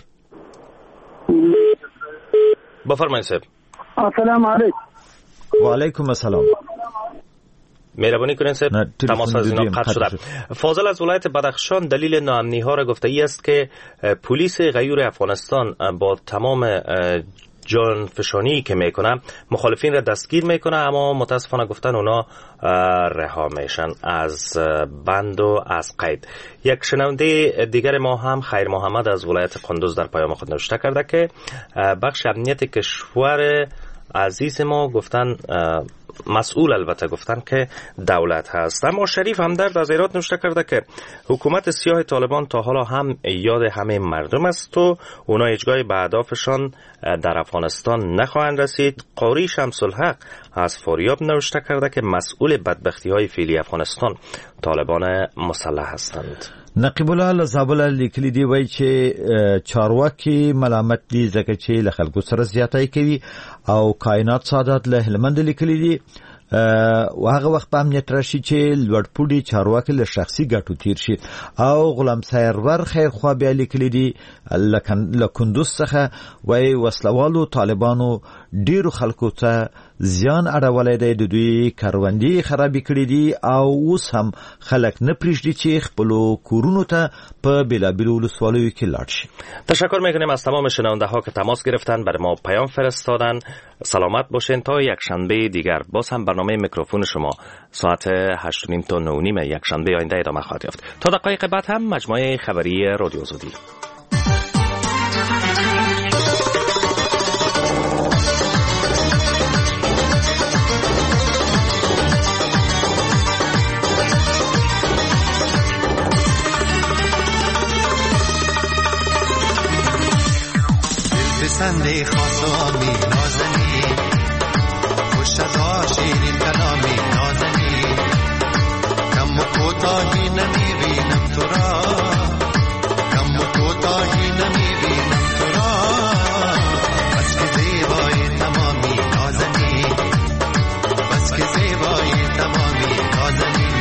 بفرمایید صاحب. السلام علیکم. و علیکم السلام. مهربانی کنید صاحب، تماس از اینا قطع شده. فاضل از ولایت بدخشان دلیل ناامنی ها را گفته ای است که پلیس غیور افغانستان با تمام جانفشانی که میکنه مخالفین را دستگیر میکنه، اما متاسفانه گفتن اونا رها میشن از بند و از قید. یک شنونده دیگر ما هم خیر محمد از ولایت قندوز در پیام خود نوشته کرده که بخش امنیت کشور عزیز ما گفتن مسئول، البته گفتن که دولت هست. اما شریف همدرد از ایران نوشته کرده که حکومت سیاه طالبان تا حالا هم یاد همه مردم است و اونا هیچگاه به اهدافشان در افغانستان نخواهند رسید. قاری شمس الحق از فاریاب نوشته کرده که مسئول بدبختی های فعلی افغانستان طالبان مسلح هستند. نقیب الله زابل لیکلی دی وای چې چارواکي ملامت دي ځکه چې له خلکو سره زیاتای کوي او کائنات سعادت له هلمند لیکلی دي هغه وخت په امنیت راشي چې لوړپوړي چارواکي له شخصي ګټو تیر شي. او غلام سرور خیرخوا بیا لیکلی دي له کندوز څخه وای وسلوالو طالبانو ډیرو خلکو ته زیان اړولای دی، د دوی کاروندې خرابې کړې دي او اوس هم خلک نه پرېږدي چې خپلو کورونو ته په بېلابېلو ولسوالیو کې لاړ شي. تشکر میکنیم از تمام شنونده ها که تماس گرفتن، برای ما پیام فرستادن. سلامت باشین تا یک شنبه دیگر. باز هم برنامه میکروفون شما ساعت 8:30 تا 9:30 یک شنبه آینده ادامه خواهد یافت. تا دقایق بعد هم مجموعه خبری رادیو آزادی. سنده خاصامی نازنی خوش از آشیرین کلامی نازنی کم و کوتاهی نمیبینم تو را، کم و کوتاهی نمیبینم تو را، بس که زیبای تمامی نازنی، بس که زیبای تمامی نازنی.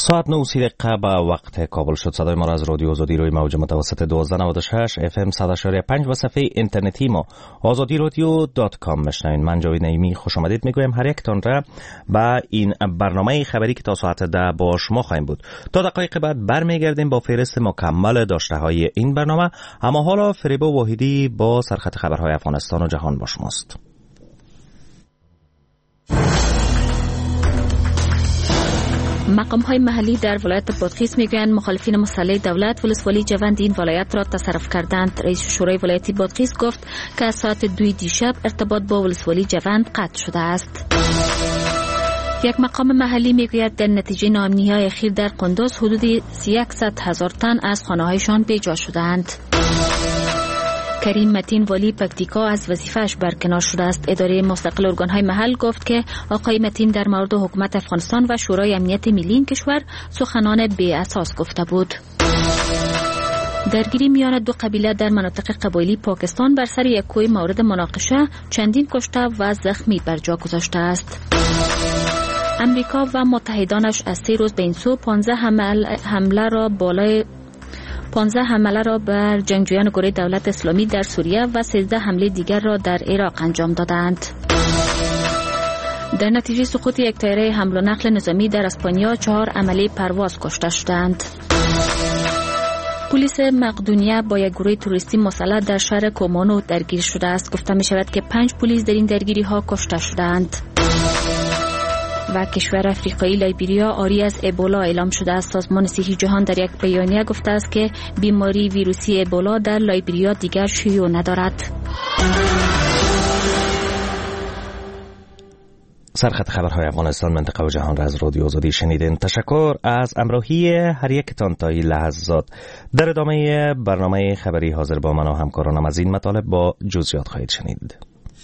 ساعت 9:30 به وقت کابل شد. صدای ما را از رادیو آزادی روی موج متوسط 1296 FM 100.5 و صفحه اینترنتی ما azadiradio.com میشنوید. من جاوید نعیمی خوش آمدید میگویم هر یک تان را به این برنامه خبری که تا ساعت 10 با شما خواهیم بود. تا دقایق بعد برمیگردیم با فهرست مکمل داشته های این برنامه. اما حالا فریبا واحدی با سرخط خبرهای افغانستان و جهان با شماست. مقام‌های محلی در ولایت بادغیس میگویند مخالفین مسلح دولت ولسوالی جوند این ولایت را تصرف کردند. رئیس شورای ولایتی بادغیس گفت که از ساعت 2 دیشب ارتباط با ولسوالی جوند قطع شده است. یک مقام محلی میگوید در نتیجه ناامنی‌های اخیر در قندوز حدود 100,000 تن از خانه‌هایشان بیجا شدند. کریم متین والی پکتیکا از وظیفه‌اش برکنار شده است. اداره مستقل ارگان‌های محل گفت که آقای متین در مورد حکومت افغانستان و شورای امنیت ملی این کشور سخنان بی اساس گفته بود. درگیری میان دو قبیله در مناطق قبایلی پاکستان بر سر یک کوی مورد مناقشه چندین کشته و زخمی بر جا گذاشته است. امریکا و متحدانش از 3 روز به این سو 15 حمله را بر جنگجویان گروه دولت اسلامی در سوریه و 13 حمله دیگر را در عراق انجام دادند. در نتیجه سقوط یک طیاره حمل و نقل نظامی در اسپانیا 4 عمله پرواز کشته شدند. پلیس مقدونیه با یک گروه توریستی مسلح در شهر کومانو درگیر شده است. گفته می شود که 5 پلیس در این درگیری ها کشته شدند. و کشور افریقایی لایبریا عاری از ابولا اعلام شده است. سازمان صحی جهان در یک بیانیه گفته است که بیماری ویروسی ابولا در لایبریا دیگر شیوع ندارد. سرخط خبرهای افغانستان، منطقه و جهان را از رادیو آزادی شنیدین. تشکر از امراهی هر یکتان تا این لحظات. در ادامه برنامه خبری حاضر با من و همکارانم از این مطالب با جزئیات خواهید شنید.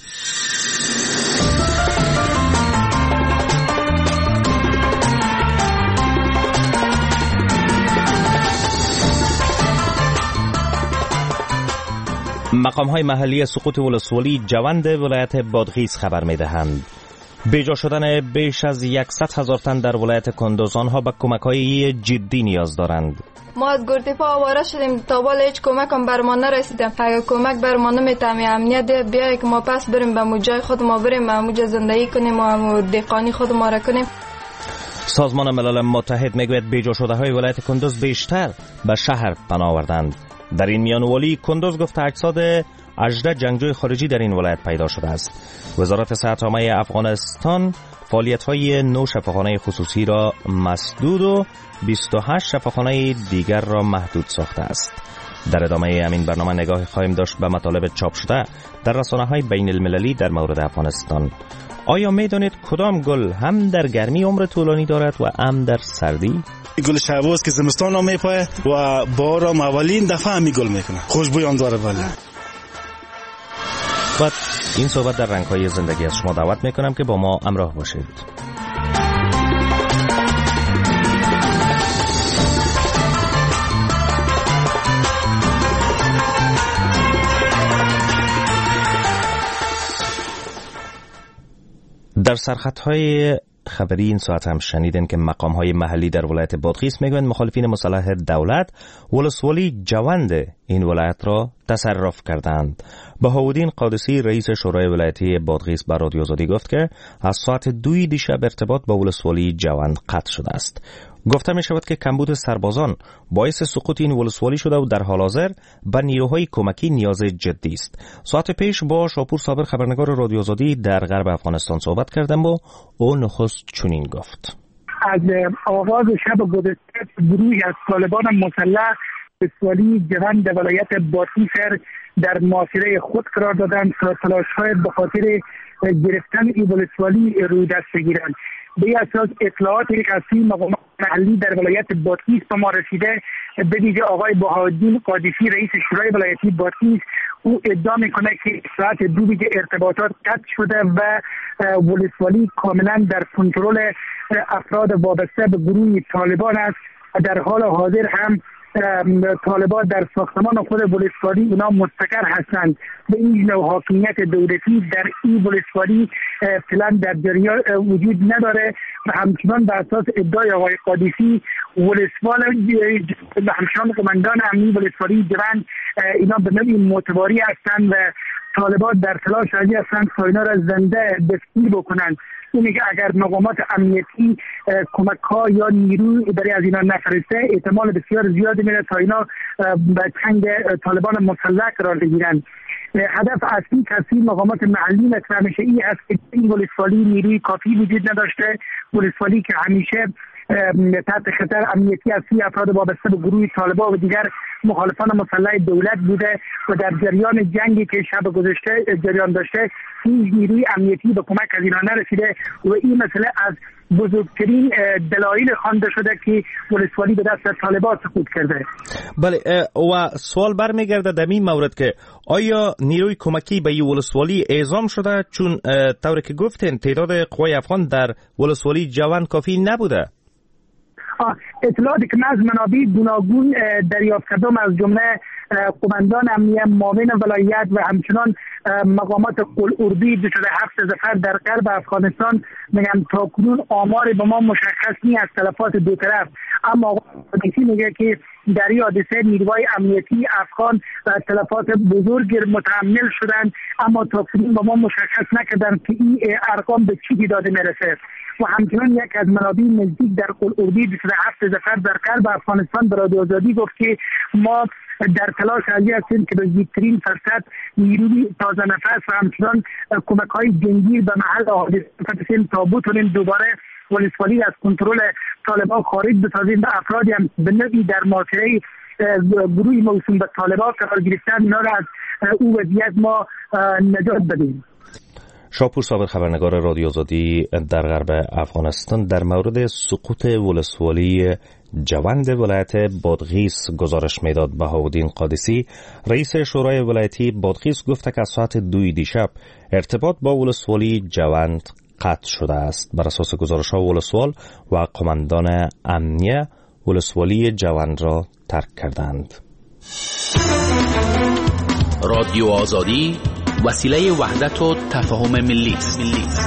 مقام‌های محلی سقوط ولسوالی جوند ولایت بادغیس خبر می‌دهند. بیجا شدن بیش از 100,000 تن در ولایت کندوز، آنها به کمک‌های جدی نیاز دارند. ما از گردپا آواره شدیم تا بالا هیچ کمک هم بر ما نرسیده. اگه کمک بر ما نمیتونه امنیت بیای که ما پس بریم به موجای خود ما بریم همونجا زندگی کنیم و دهقانی خود ما را کنیم. سازمان ملل متحد میگوید بیجا شده های ولایت کندوز بیشتر به شهر پناه آوردند. در این میان والی کندوز گفت اجساد 18 جنگجوی خارجی در این ولایت پیدا شده است. وزارت صحت عامه افغانستان فعالیت‌های 9 شفاخانه خصوصی را مسدود و 28 شفاخانه دیگر را محدود ساخته است. در ادامه همین برنامه نگاه خواهیم داشت به مطالب چاپ شده در رسانه‌های بین المللی در مورد افغانستان. آیا می‌دانید کدام گل هم در گرمی عمر طولانی دارد و هم در سردی؟ گل شعباز که زمستان هم میپایه و بارم اولین دفعه همی گل میکنه، خوشبوی هم داره. ولی بعد این صحبت در رنگ‌های زندگی از شما دعوت میکنم که با ما همراه باشید. در سرخطهای خبری این ساعت هم شنیدن که مقام‌های محلی در ولایت بادغیس میگویند مخالفین مسلح دولت ولسوالی جوند این ولایت را تصرف کردند. بهاءالدین قادسی رئیس شورای ولایتی بادغیس به رادیو آزادی گفت که از ساعت 2 دیشب ارتباط با ولسوالی جوند قطع شده است. گفته می شود که کمبود سربازان باعث سقوط این ولسوالی شده و در حال حاضر به نیروهای کمکی نیاز جدی است. ساعت پیش با شاپور صابر خبرنگار رادیو آزادی در غرب افغانستان صحبت کردم و او نخست چنین گفت: از آغاز شب گذشته گروهی از طالبان مسلح ولسوالی جوند ولایت بادغیس در محاصره خود قرار دادند تا تلاش‌های به خاطر گرفتن این ولسوالی روی دست بگیرند. به اساس اطلاعاتی که از مقامات محلی در ولایت بادغیس به ما رسیده، به ویژه آقای بهاءالدین قادسی رئیس شورای ولایتی بادغیس، او ادعا میکنه که ساعت 2 ارتباطات قطع شده و ولسوالی کاملا در کنترل افراد وابسته به گروه طالبان است. در حال حاضر هم طالبان در ساختمان خود ولسوالی اونا مستقر هستند. به این نوع حاکمیت دولتی در این ولسوالی فعلا در جریان وجود نداره و همچنان بر اساس ادعای آقای قادسی ولسوال همچنان قماندان امنی ولسوالی جوند اینا به نوعی معتباری هستند و طالبان در تلاش هستند تا اینا را زنده دستگیر بکنند. اینه که اگر مقامات امنیتی کمک ها یا نیروی برای از اینا نفرسته احتمال بسیار زیادی میره تا اینا به چنگ طالبان مسلح قرار بگیرن. هدف اصلی کسی مقامات محلی مثل همیشه این است که این ولسوالی نیروی کافی وجود نداشته، ولسوالی که همیشه تحت خطر امنیتی از سوی افراد وابسته به گروه طالبان و دیگر مخالفان مسلح دولت بوده و در جریان جنگی که شب گذشته جریان داشته هیچ نیروی امنیتی به کمک از اینا نرسیده و این مسئله از بزرگترین دلایل خوانده شده که ولسوالی به دست طالبان سقوط کرده. بله و سوال برمیگرده در این مورد که آیا نیروی کمکی به این ولسوالی اعزام شده؟ چون طوری که گفتین تعداد قوای افغان در ولسوالی جوند کافی نبوده. اطلاعاتی که من از منابع گوناگون دریافت کردم از جمله قماندان امنیه معاون ولایت و همچنان مقامات قلعربی 27 ظفر در غرب افغانستان میگن تاکنون آمار به ما مشخص نیست از تلفات دو طرف، اما قادسی میگه که در این حادثه نیروهای امنیتی افغان تلفات بزرگ متحمل شدند، اما تاکنون به ما مشخص نکردن که این ارقام به چی داده میرسه. و همچنان یک از منابع نزدیک در قلعربی 27 ظفر در غرب افغانستان به رادیو آزادی گفت که ما در تلاش هستیم که به زودترین فرصت نیروی تازه نفس و همچنان کمک‌های جنگی به محل حادثه بفرستیم تا بتونیم دوباره ولسوالی از کنترل طالبان خارج بسازیم و افرادی هم به نوعی در معاشره گروه موسوم به طالبان قرار گرفتن اینا را از او وضعیت ما نجات بدیم. شاپور صابر خبرنگار رادیو آزادی در غرب افغانستان در مورد سقوط ولسوالی جوند ولایت بادغیس گزارش میداد. بهاءالدین قادسی رئیس شورای ولایتی بادغیس گفت که از ساعت 2 دیشب ارتباط با ولسوالی جوند قطع شده است. بر اساس گزارش ها ولسوال و قماندان امنیه ولسوالی جوند را ترک کردند. رادیو آزادی وسیله وحدت و تفاهم ملی است.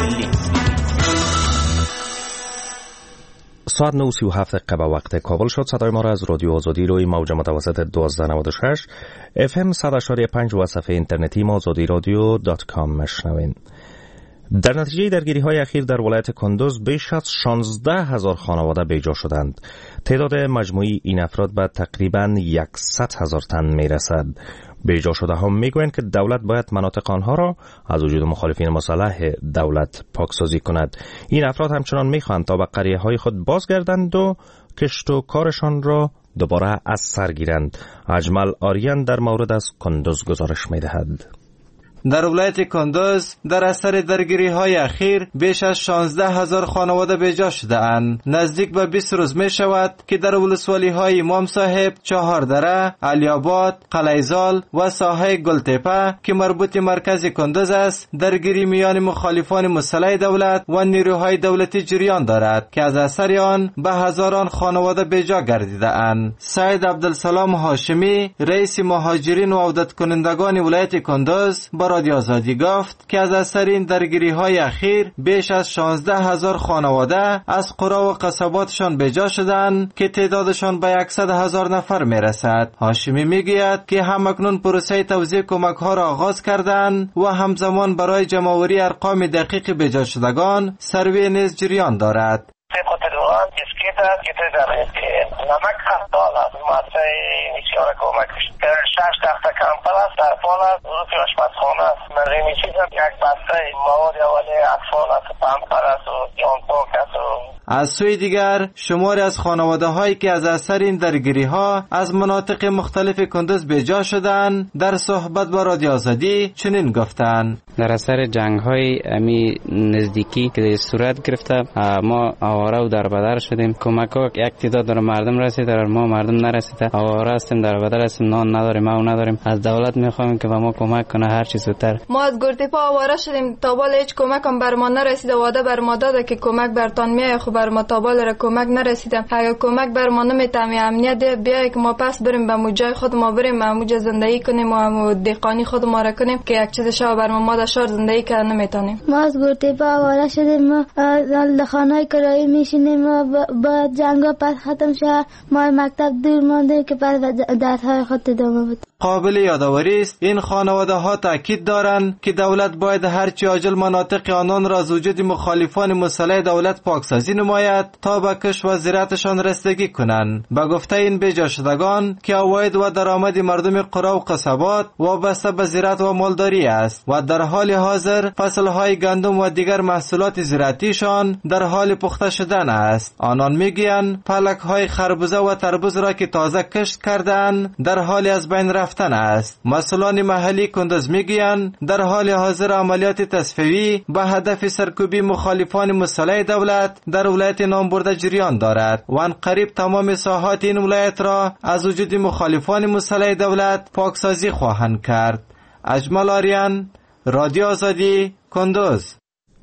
ساعت 9:37 به وقت کابل شد. صدای ما را از رادیو آزادی روی موج متوسط 1296 FM 100.5 و صفحه اینترنتی ما azadiradyo.com مشنوین. در نتیجه درگیری‌های اخیر در ولایت کندوز بیش از 16,000 خانواده بیجا شدند. تعداد مجموعی این افراد به تقریباً 100,000 تن میرسد. بیجا شده ها میگویند که دولت باید مناطق آنها را از وجود مخالفین مسلح دولت پاکسازی کند. این افراد همچنان میخواهند تا به قریه های خود بازگردند و کشت و کارشان را دوباره از سر گیرند. اجمل آریان در مورد از کندوز گزارش میدهد. در ولایت کندوز در اثر درگیری‌های اخیر بیش از 16,000 خانواده بیجا شده اند. نزدیک به 20 روز می شود که در ولسوالی‌های امام صاحب، چهاردره، علی‌آباد، قلیزال و ساحه گلتپه که مربوط مرکز کندوز است، درگیری میان مخالفان مسلح دولت و نیروهای دولتی جریان دارد که از اثر آن به هزاران خانواده بیجا گردیده اند. سید عبدالسلام هاشمی، رئیس مهاجرین و عودت کنندگان ولایت کندوز رادیو آزادی گفت که از اثر این درگیری‌های اخیر بیش از 16,000 خانواده از قرا و قصباتشان بیجا شدند که تعدادشان به 100,000 نفر میرسد. هاشمی میگوید که همکنون پروسه توزیع کمک‌ها را آغاز کردند و همزمان برای جمع‌آوری ارقام دقیق بیجا شدگان سروی نیز جریان دارد. نمک خطال است ماسه نیسیان کمک در 6 تخت کمپل است در فال است روزی آشپزخانه است مرمی چیز هم یک بسته مواد اولی اطفال است پمپر است و جان پاک است. از سوی دیگر شماری از خانواده هایی که از اثر این درگیری ها از مناطق مختلف کندوز بیجا شدند در صحبت با رادیو آزادی چنین گفتند: در اثر جنگ های امی نزدیکی که صورت گرفته ما آواره و در بدر شدیم. کمک ها یک تعداد در مردم رسید، در ما مردم نرسیده. آواره هستیم، در بدر هستیم، نان نداریم، او نداریم. از دولت میخوایم که به ما کمک کنه هر چی زودتر. ما از گرتپا آواره شدیم تا بالا هیچ کمک هم بر ما نرسیده. وعده بر ما داده که کمک برتان میاد، خب بر ما تابال را کمک نرسیده. اگر کمک بر ما نمیتونه امنیت بیای که ما پس بریم به موجای خود ما بریم ما موجه زندگی کنیم و دهقانی خود ما را کنیم که یک چیز شو بر ما در شهر زندگی کردن نمیتونیم. ما از گورتیپا آواره شدیم، ما در خانه‌های کرایی میشینیم، ما با جنگا پس ختم شد ما مکتب دور ماندیم که پس درس‌های خود ادامه بود. قابل یادآوری است این خانواده ها تاکید دارند که دولت باید هرچه عاجل مناطق آنان را از وجود مخالفان مسلح دولت پاکسازی نماید تا به کشت و زراعتشان رسیدگی کنند. به گفته این بیجا شدگان که عواید و درآمد مردم قرى و قصبات وابسته به زراعت و مالداری است و در حال حاضر فصلهای گندم و دیگر محصولات زراعتیشان در حال پخته شدن است. آنان میگویند پلک‌های خربزه و تربوز را که تازه کشت کردند در حال از بین رفتن است. مسئولان محلی کندوز میگویند در حال حاضر عملیات تصفیه‌ای به هدف سرکوبی مخالفان مسلح دولت در ولایت نامبرده جریان دارد و ان قریب تمام ساحات این ولایت را از وجود مخالفان مسلح دولت پاکسازی خواهند کرد. اجمل آریان، رادیو آزادی، کندوز.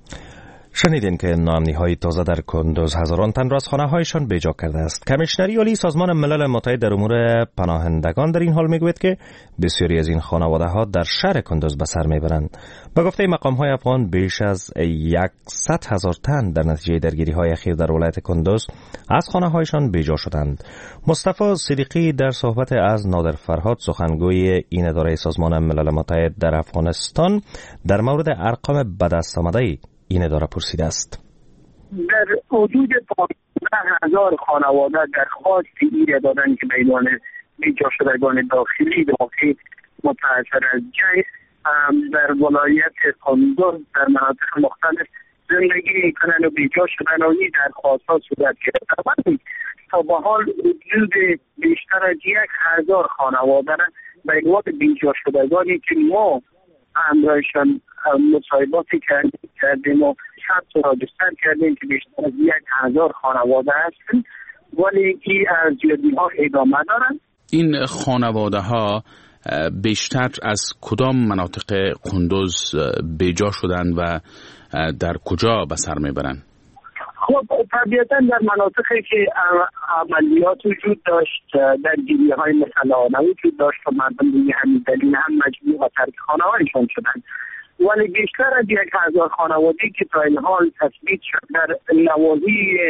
شنیدین که ناامنی‌های تازه در کندوز هزاران تن را از خانه‌هایشان بیجا کرده است. کمیشنری عالی سازمان ملل متحد در امور پناهندگان در این حال میگوید که بسیاری از این خانواده‌ها در شهر کندوز به سر میبرند. به گفته مقام‌های افغان بیش از 100,000 تن در نتیجه درگیری‌های اخیر در ولایت کندوز از خانه‌هایشان بیجا شدند. مصطفی صدیقی در صحبت از نادر فرهاد سخنگوی این اداره سازمان ملل متحد در افغانستان در مورد ارقام به دست آمده این اداره پرسیده است. در حدود 15,000 خانواده درخواست ایره دادن که میدان بیجا شدگان داخلی واقع متاثر از جنگ در ولایت کندوز در مناطق مختلف زندگی میکنن و بیجا شدن و این درخواست ها صورت گرفته. تا به حال حدود بیشتر از 1,000 خانواده به عنوان بیجا شدگانی که ما همراهشان مصاحباتی کردیم و ثبت و راجستر کردیم که بیشتر از 1,000 خانواده هستند ولی این ارزیابی ها ادامه دارند. این خانواده ها بیشتر از کدام مناطق کندوز بیجا شدند و در کجا به سر میبرند؟ خب طبیعتا در مناطقی که عملیات وجود داشت درگیری های مسلحانه وجود داشت و مردم به همین دلیل هم مجبور و ترک خانه هایشان شدند ولی بیشتر از 1,000 خانواده‌ای که تا این حال تثبیت شد در نواحی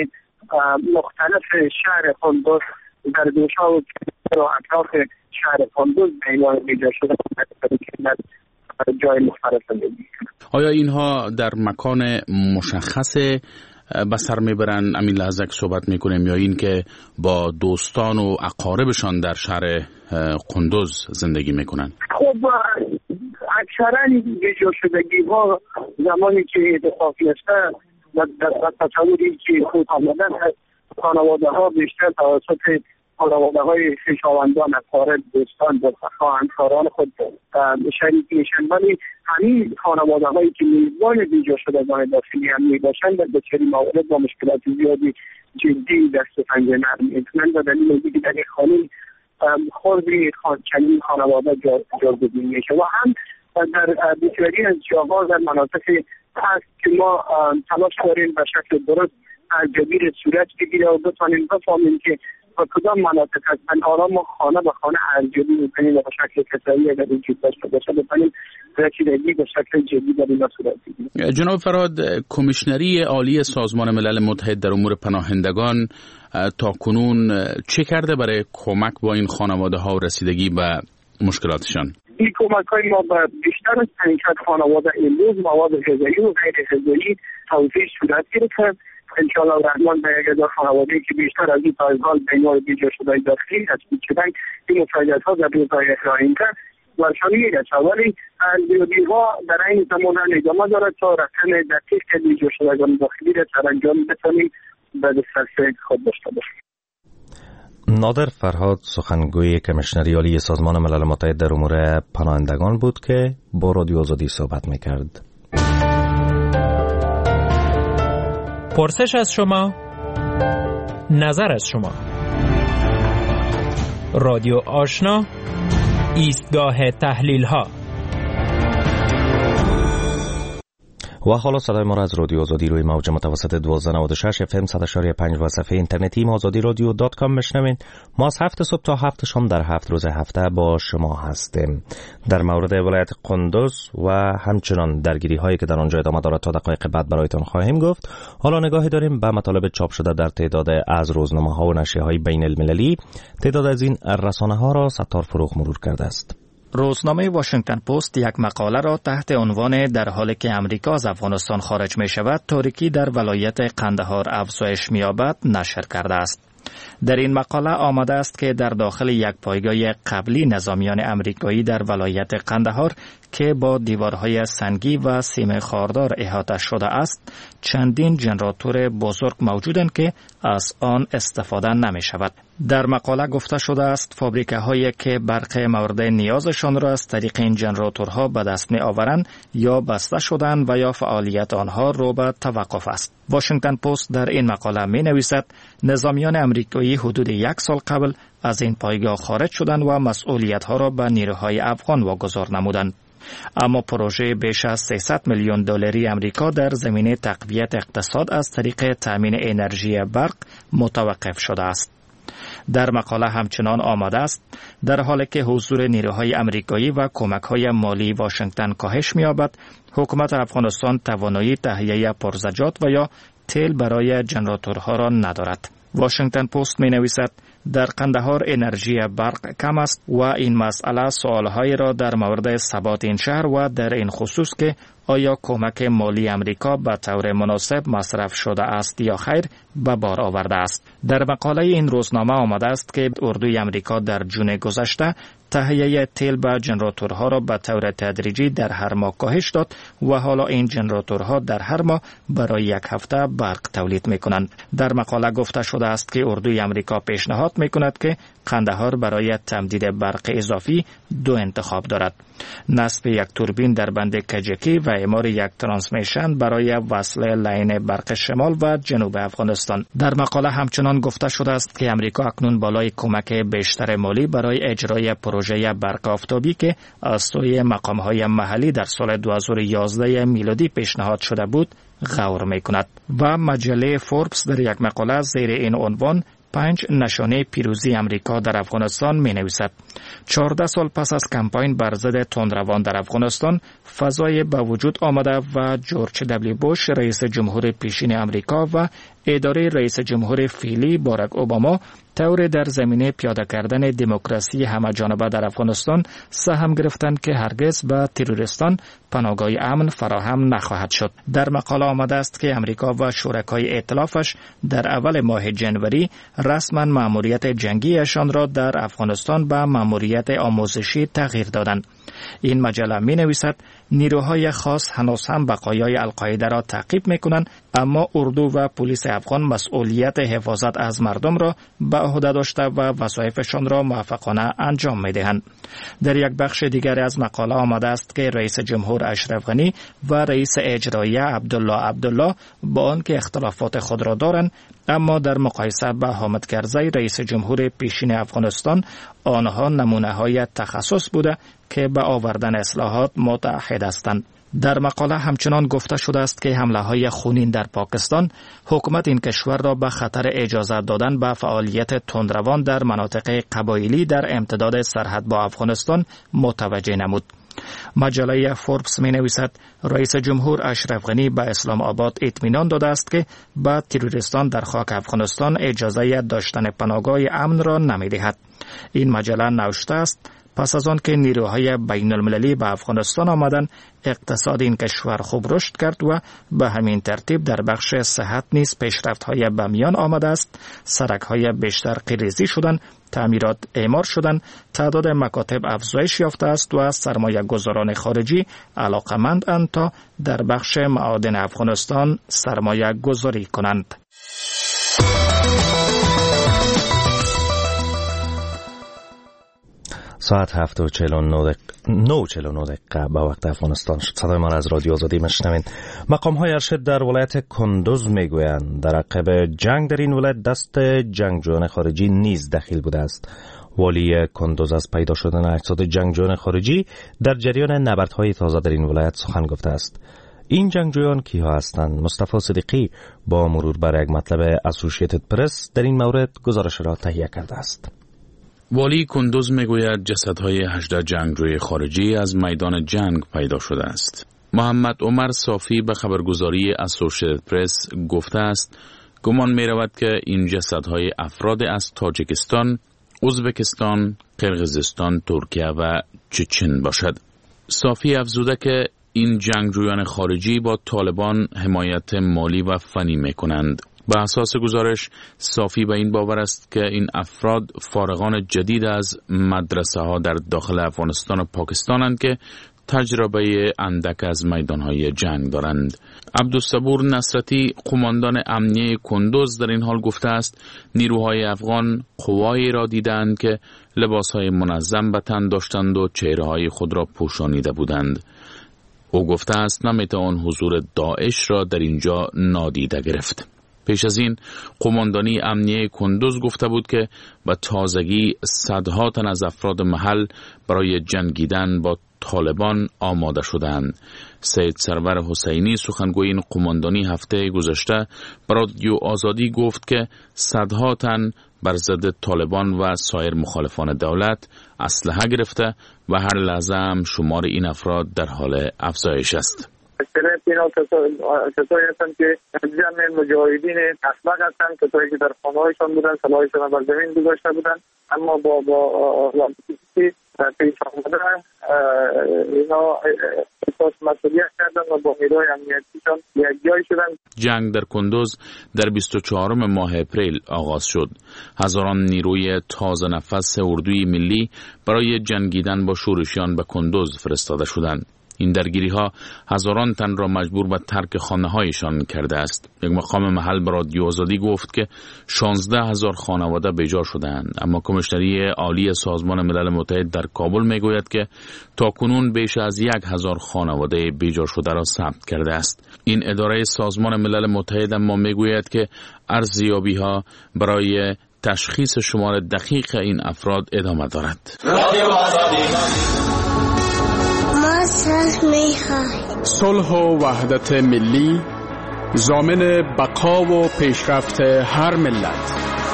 مختلف شهر کندوز در دوشا و اطراف شهر کندوز به عنوان بیجا شده در جای مختلف زندگی. آیا اینها در مکان مشخص به سر میبرن همین لحظه که صحبت میکنیم یا این که با دوستان و اقاربشان در شهر کندوز زندگی میکنن؟ خب اکثرا بیجا شدگی ها زمانی که اتفاقی است و در تصوری که خود آمدن خانواده ها بیشتر توسط خانواده های خویشاوندان اقارب دوستان و همکاران خود شریک میشن ولی همین خانواده هایی که میزبان بیجا شدگان داخلی هم میباشند در بسیاری موارد با مشکلات زیادی جدی دست و پنجه نرم میکنند و دلیل اینکه در خانه خردی چنین خانواده جاگزین میشه و هم در بسیاری از جاها در مناطق هست که ما تلاش داریم به شکل درست ارزیابی صورت بگیره و بتوانیم بفهمیم که با کدام مناطق هستن آرام و خانه به خانه ارزیابی میکنیم و به شکل کسایی اگر وجود داشته باشه بتوانیم رسیدگی به شکل جدی در این صورت بگیریم. جناب فرهاد، کمیشنری عالی سازمان ملل متحد در امور پناهندگان تا کنون چه کرده برای کمک با این خانواده ها و رسیدگی به مشکلاتشان؟ این کمک های ما به بیشتر از 500 خانواده امروز مواد غذایی و غیر غذایی توزیع صورت گرفته. انشاءالله الرحمن به یک هزار خانواده‌ای که بیشتر از این تا از حال به عنوان بیجا شده داخلی تثبیت شدن این مساعدت ها در روزهای خواهیم کرد و شان میرسه ولی ارزیابی ها در این زمان ادامه دارد تا رقم دقیق که بیجا شدگان داخلی را سرانجام بتوانیم به دسترس خود داشته باشیم. نادر فرهاد سخنگوی کمیشنری عالی سازمان ملل متحد در امور پناهندگان بود که با رادیو آزادی صحبت میکرد. پرسش از شما، نظر از شما. رادیو آشنا، ایستگاه تحلیل ها. و حالا صدای ما را از رادیو آزادی روی موج متوسط 1296 FM 100.5 و صفحه اینترنتی azadirodio.com میشنوین. ما از 7 صبح تا 7 شام در 7 روز هفته با شما هستیم. در مورد ولایت قندوز و همچنان درگیری هایی که در آنجا ادامه دارد تا دقایق بعد برایتان خواهیم گفت. حالا نگاهی داریم به مطالب چاپ شده در تعداد از روزنامه ها و نشریه های بین المللی. تعداد از این رسانه ها را ستار فروغ مرور کرده است. روزنامه واشنگتن پست یک مقاله را تحت عنوان در حالی که امریکا از افغانستان خارج می شود تاریکی در ولایت قندهار افزایش می یابد نشر کرده است. در این مقاله آمده است که در داخل یک پایگاه قبلی نظامیان امریکایی در ولایت قندهار که با دیوارهای سنگی و سیم خاردار احاطه شده است چندین ژنراتور بزرگ موجودند که از آن استفاده نمی شود. در مقاله گفته شده است فابریکه هایی که برق مورد نیازشان را از طریق این ژنراتورها به دست می آورند یا بسته شدند و یا فعالیت آنها رو به توقف است. واشنگتن پست در این مقاله می نویسد نظامیان امریکایی حدود 1 سال قبل از این پایگاه خارج شدند و مسئولیت ها را به نیروهای افغان واگذار نمودند. اما پروژه بیش از 300 میلیون دلاری امریکا در زمینه تقویت اقتصاد از طریق تامین انرژی برق متوقف شده است. در مقاله همچنان آمده است در حالی که حضور نیروهای امریکایی و کمک‌های مالی واشنگتن کاهش می‌یابد، حکومت افغانستان توانایی تهیه پرزجاج و یا تیل برای ژنراتورها را ندارد. واشنگتن پست می‌نویسد در قندهار انرژی برق کم است و این مسئله سوال‌هایی را در مورد ثبات این شهر و در این خصوص که آیا کمک مالی امریکا به طور مناسب مصرف شده است یا خیر به بار آورده است. در مقاله این روزنامه آمده است که اردوی امریکا در جون گذشته تهیه تیل به ژنراتورها را به طور تدریجی در هر ماه کاهش داد و حالا این ژنراتورها در هر ماه برای 1 هفته برق تولید می‌کنند. در مقاله گفته شده است که اردوی امریکا پیشنهاد می‌کند که قندهار برای تمدید برق اضافی 2 انتخاب دارد: نصب یک توربین در بند کجکی و اعمار یک ترانسمیشن برای وصل لاین برق شمال و جنوب افغانستان. در مقاله همچنان گفته شده است که امریکا اکنون بالای کمک بیشتر مالی برای اجرای پروژه برق آفتابی که از سوی مقام‌های محلی در سال 2011 میلادی پیشنهاد شده بود غور می‌کند. و مجله فوربس در یک مقاله زیر این عنوان 5 نشانه پیروزی امریکا در افغانستان می نویسد 14 سال پس از کمپاین بر ضد تندروان در افغانستان فضای به وجود آمده و جورج دبلیو بوش رئیس جمهور پیشین امریکا و اداره رئیس جمهور فعلی باراک اوباما طور در زمینه پیاده کردن دموکراسی همه‌جانبه در افغانستان سهم گرفتند که هرگز به تروریستان پناهگاه امن فراهم نخواهد شد. در مقاله آمده است که امریکا و شرکای ائتلافش در اول ماه جنوری رسما مأموریت جنگیشان را در افغانستان به مأموریت آموزشی تغییر دادند. این مجله می نویسد نیروهای خاص هنوز هم بقایای القاعده را تعقیب می کنند، اما اردو و پلیس افغان مسئولیت حفاظت از مردم را به عهده داشته و وظایفشان را موفقانه انجام می دهند. در یک بخش دیگر از مقاله آمده است که رئیس جمهور اشرف غنی و رئیس اجرایی عبدالله با آنکه اختلافات خود را دارند، اما در مقایسه با حامد کرزی رئیس جمهور پیشین افغانستان آنها نمونه های تخصص بوده که به آوردن اصلاحات متعهد هستند. در مقاله همچنان گفته شده است که حمله های خونین در پاکستان حکومت این کشور را به خطر اجازه دادن به فعالیت تندروان در مناطق قبایلی در امتداد سرحد با افغانستان متوجه نمود. مجله فوربس می نویسد رئیس جمهور اشرف غنی به اسلام آباد اطمینان داده است که به تروریستان در خاک افغانستان اجازه داشتن پناهگاه امن را نمی دهد. این مجله نوشته است پس از آن که نیروهای بین المللی به افغانستان آمدند، اقتصاد این کشور خوب رشد کرد و به همین ترتیب در بخش صحت نیز پیشرفت‌های به میان آمده است. سرک‌های بیشتر قیریزی شدند، تعمیرات اعمار شدند، تعداد مکاتب افزایش یافته است و سرمایه گذاران خارجی علاقمندند تا در بخش معادن افغانستان سرمایه گذاری کنند. ساعت 7:49 دقیقه به وقت افغانستان شد. صدای ما را از رادیو آزادی میشنوین. مقام‌های ارشد در ولایت کندوز میگویند در عقب جنگ در این ولایت دست جنگجویان خارجی نیز دخیل بوده است. والی کندوز از پیدا شدن اجساد جنگجویان خارجی در جریان نبردهای تازه در این ولایت سخن گفته است. این جنگجویان کیها هستند؟ مصطفی صدیقی با مرور بر یک مطلب اسوشییتد پرس در این مورد گزارش را تهیه کرده است. والی کندوز میگوید جسدهای 18 جنگجوی خارجی از میدان جنگ پیدا شده است. محمد عمر صافی به خبرگزاری اسوشییتد پرس گفته است گمان می رود که این جسدهای افراد از تاجیکستان، ازبکستان، قرقیزستان، ترکیه و چچن باشد. صافی افزوده که این جنگجویان خارجی با طالبان حمایت مالی و فنی می کنند. به اساس گزارش صافی به این باور است که این افراد فارغان جدید از مدرسه ها در داخل افغانستان و پاکستانند که تجربه اندک از میدانهای جنگ دارند. عبدالصبور نصرتی قماندان امنیه کندوز در این حال گفته است نیروهای افغان قوایی را دیدند که لباسهای منظم به تن داشتند و چهره‌های خود را پوشانیده بودند. او گفته است نمیتوان حضور داعش را در اینجا نادیده گرفت. پیش از این قماندانی امنیه کندوز گفته بود که به تازگی صدها تن از افراد محل برای جنگیدن با طالبان آماده شدند. سید سرور حسینی سخنگوی این قماندانی هفته گذشته به رادیو آزادی گفت که صدها تن بر ضد طالبان و سایر مخالفان دولت اسلحه گرفته و هر لحظه هم شمار این افراد در حال افزایش است. اینا کسایی هستند که جمع مجاهدین اسبق هستند، کسایی که در خانه‌هایشان بودن، سلاحشان را بر زمین گذاشته بودن، اما با پیش آمده اینا احساس مسئولیت کردن و با نیروهای امنیتیشان یکجای شدن. جنگ در کندوز در 24 ماه اپریل آغاز شد. هزاران نیروی تازه نفس اردوی ملی برای جنگیدن با شورشیان به کندوز فرستاده شدند. این درگیری ها هزاران تن را مجبور به ترک خانه هایشان کرده است. یک مقام محل به رادیو آزادی گفت که 16,000 خانواده بیجا شدند، اما کمیشنری عالی سازمان ملل متحد در کابل میگوید که تاکنون بیش از 1,000 خانواده بیجا شده را ثبت کرده است. این اداره سازمان ملل متحد اما میگوید که ارزیابی ها برای تشخیص شمار دقیق این افراد ادامه دارد. صلح و وحدت ملی ضامن بقا و پیشرفت هر ملت.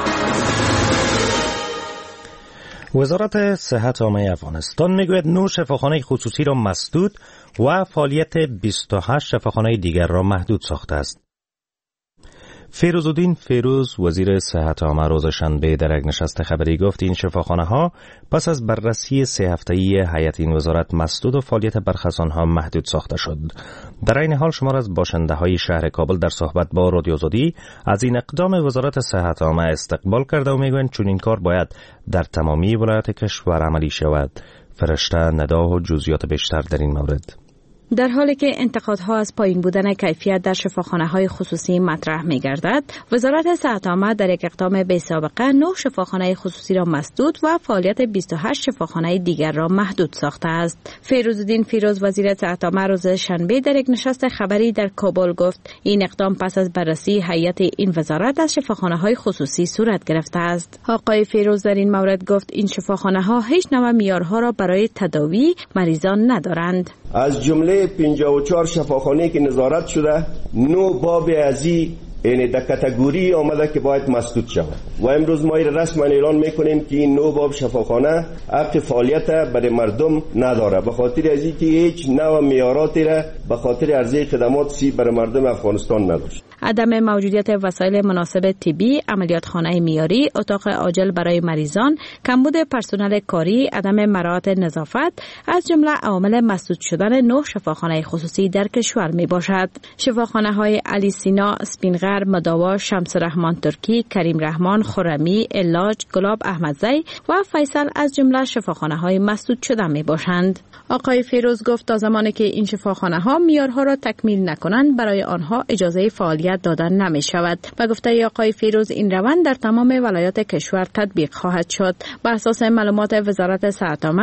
وزارت صحت عامه افغانستان میگوید 9 شفاخانه خصوصی را مسدود و فعالیت 28 شفاخانه دیگر را محدود ساخته است. فیروزالدین فیروز وزیر صحت عامه روز شنبه در یک نشست خبری گفت این شفاخانه ها پس از بررسی 3 هفته‌ای هیئت این وزارت مسدود و فعالیت برخی از آنها محدود ساخته شد. در این حال شمار از باشنده های شهر کابل در صحبت با رادیو آزادی از این اقدام وزارت صحت عامه استقبال کرده و میگویند چون این کار باید در تمامی ولایات کشور عملی شود. فرشته ندا و جزئیات بیشتر در این مورد. در حالی که انتقادها از پایین بودن کیفیت در شفاخانه‌های خصوصی مطرح می‌گردد، وزارت صحت عامه در یک اقدام بی‌سابقه 9 شفاخانه خصوصی را مسدود و فعالیت 28 شفاخانه دیگر را محدود ساخته است. فیروزالدین فیروز وزیر صحت عامه روز شنبه در یک نشست خبری در کابل گفت این اقدام پس از بررسی هیئت این وزارت از شفاخانه‌های خصوصی صورت گرفته است. آقای فیروز در این مورد گفت این شفاخانه‌ها هیچ نوع معیارها را برای تداوی مریضان ندارند. از جمله 54 شفاخانه که نظارت شده 9 باب ازی یعنی در کاتگوری آمده که باید مسدود شود و امروز ما رسما اعلان میکنیم که این 9 باب شفاخانه حق فعالیت برای مردم نداره، به خاطر از اینکه هیچ نوع معیاراتی را به خاطر عرضه خدمات برای مردم افغانستان نداشت. عدم موجودیت وسایل مناسب طبی، عملیات خانه معیاری، اتاق عاجل برای مریضان، کمبود پرسنل کاری، عدم مراعات نظافت از جمله عوامل مسدود شدن 9 شفاخانه خصوصی در کشور می باشد. شفاخانه های علی سینا، اسپینغر، مداوا، شمس رحمان ترکی، کریم رحمان، خرمی، علاج، گلاب احمدزی و فیصل از جمله شفاخانه های مسدود شده می باشند. آقای فیروز گفت تا زمانی که این شفاخانه ها معیارها را تکمیل نکنند برای آنها اجازه فعالیت دادن نمی شود. و گفته آقای فیروز این روند در تمام ولایات کشور تطبیق خواهد شد. بر اساس معلومات وزارت صحت عامه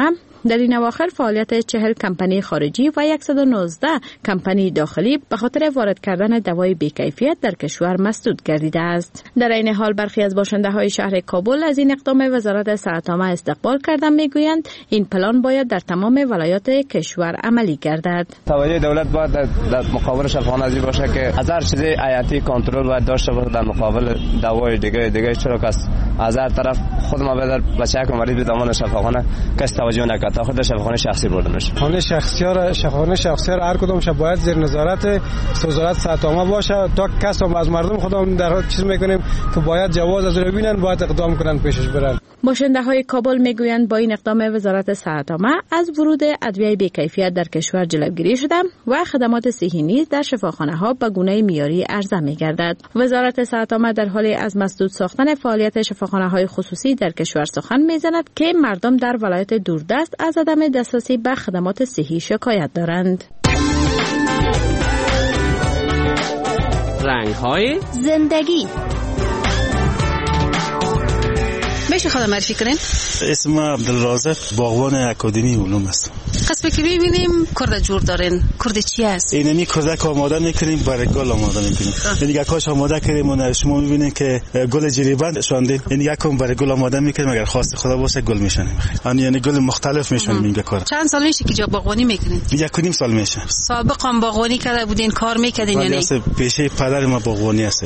در این اواخر فعالیت 40 کمپانی خارجی و 119 کمپانی داخلی به خاطر وارد کردن دوای بی‌کیفیت در کشور مسدود گردیده است. در این حال برخی از باشنده‌های شهر کابل از این اقدام وزارت صحت عامه استقبال کردند. میگویند این پلان باید در تمام ولایات کشور عملی گردد. توجه دولت باید در مقابل شفاخانه باشه که از هر چیزی حیاتی کنترل باید داشته باشه در مقابل دوای دیگه چرا که از هر طرف خود ما بدر بچه که مریض به دامان شفاخانه کس توجه نکرد تا خود شفاخانه شخصی برده میشه. شفاخانه شخصی هر کدومش باید زیر نظارت وزارت صحت عامه باشه تا کس از مردم خودمون در چیز میکنیم که باید جواز از رو ببینن باید اقدام کنن پیشش برن. باشنده‌های کابل میگویند با این اقدام وزارت صحت عامه از ورود ادویه بی‌کیفیت در کشور جلوگیری شده و خدمات صحی نیز در شفاخانه‌ها به گونه معیاری عرضه می‌گردد. وزارت صحت عامه در حال از مسدود ساختن فعالیت شفاخانه‌های خصوصی در کشور سخن می‌زند که مردم در ولایت دوردست از عدم دسترسی به خدمات صحی شکایت دارند. رنگ‌های زندگی. میشه خودم معرفی کنین؟ اسم عبدالرازق، باغبان اکادمی علوم است. قسمه که ببینیم کرده جور دارین. کرده چی است؟ اینمی کردک آماده میکنیم، برای گل آماده میکنیم. یعنی یکاش آماده کردیم و شما میبینید که گل جریبند شوندیم. یعنی یکم برای گل آماده میکنیم، اگر خواست خدا باشه گل میشنیم. یعنی گل مختلف میشونیم این کار. چند سال میشه که جا باغبانی میکنین؟ 1.5 سال میشه. سابقا هم باغبانی کرده بودین، کار میکردین یا نه؟ پیشه پدر ما باغبانی است.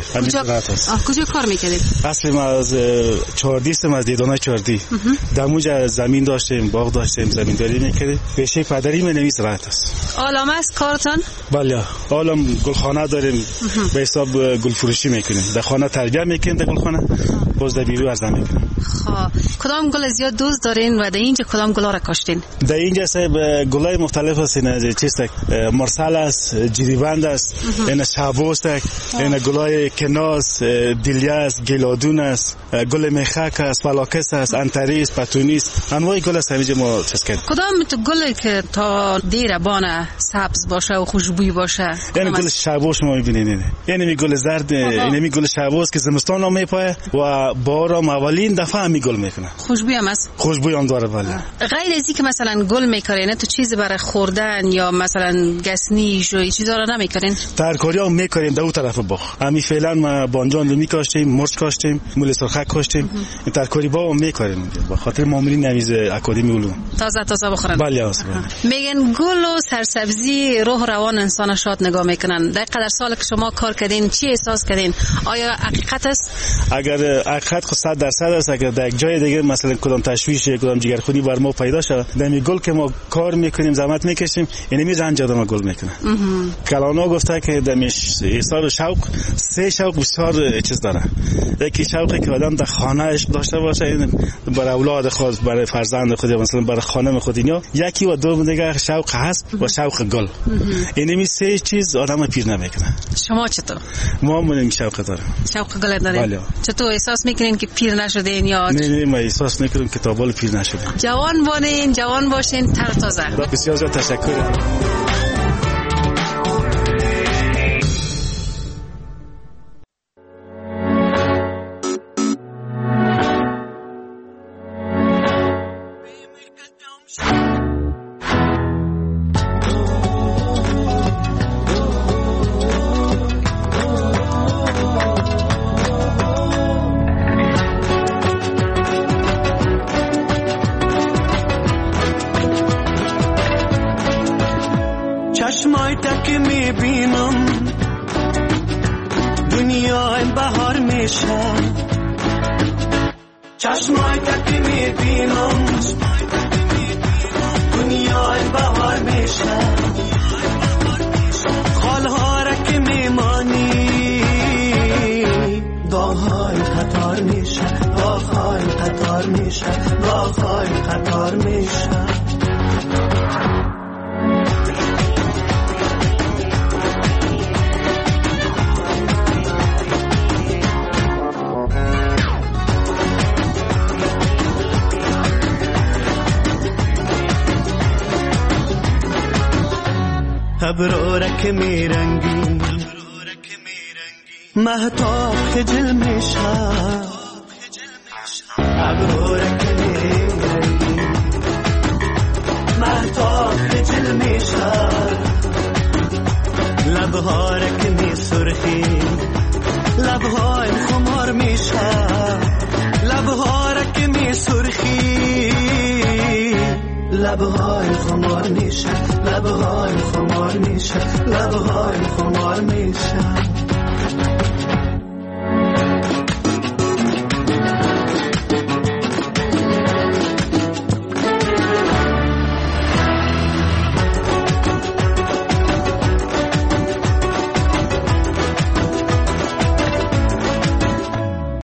کجا کار میکردید؟ اصلا ما از چاردی از دیدانه چاردی دموج زمین داشتیم، باغ داشتیم، زمینداری میکردیم. پیشه پدری من نمیز راحت است. عالم است کارتون؟ بله، عالم گلخانه داریم، به حساب گل فروشی میکنیم. در خانه تربیت میکنیم، در گلخانه باز در بیرون عرضه میکنیم. خب کدام گل زیاد دوست دارین و در اینجا کدام گلا را کاشتین؟ در اینجا گلای مختلف هستین، چیز مرسل است، جریبند است، این شابوست، این گلای کناس، دیلیاس، گلادون است، گل میخک است، فلاکس است، انتریس، پتونیس، انواع گل است اینجا ما چیز کردیم. کدام تو گلی که تا دیر بانه سبز باشه و خوشبوی باشه؟ یعنی گل شابوش ما میبینین، یعنی گل زرد، یعنی گل شابوس که زمستان هم میپایه و بارم اولین دفعه هم گل میکنه. خوشبوی هم است؟ خوشبوی هم داره. بله. غیر از اینکه مثلا گل میکنین تو چیزی برای خوردن یا مثلا گسنیش و چیزا را نمیکنین؟ ترکاری هم میکنیم در اون طرف باغ. همین فعلا ما بانجان رو میکاشتیم، مرچ کاشتیم، موله سرخک کاشتیم. این ترکاری باغ هم میکنیم به خاطر مامورین نمیز اکادمی علوم. تازه بخورن. بله. میگن گل و سرسبزی روح روان انسان شاد نگاه میکنن. در قدر سال که شما کار کردین چی احساس کردین؟ آیا حقیقت است؟ اگر حقیقت خود 100% است، اگر در یک جای دیگه مثلا کدام تشویش کدام جگرخونی بر ما پیدا شد، در گل که ما کار میکنیم زحمت میکشیم اینمی رنج آدم گل میکنه. کلانا گفته که در حساب شوق 3 شوق بسیار چیز داره. یکی شوقی که آدم در خانه عشق داشته باشه، این برای اولاد خود، برای فرزند خود، مثلا برای خانم خود اینا. یکی و دوم دیگه شوق هست و شوق گل. اینمی 3 چیز آدم پیر نمیکنه. شما چطور؟ ما هم شوق داریم. شوق گل داریم. بله. چطور احساس میکنین که پیر نشدین یا؟ نه ما احساس میکنیم که تا بال پیر نشدیم. جوان باشین، ترتازه. بسیار زیاد تشکر. ابرارک میرنگی مهتاب خجل میشه ابرارک میرنگی میشه لبها را که می سرخی لبهای خمار میشه لبها را که می سرخی لبهای خمار میشه لبهای خمار میشه لبهای خمار میشه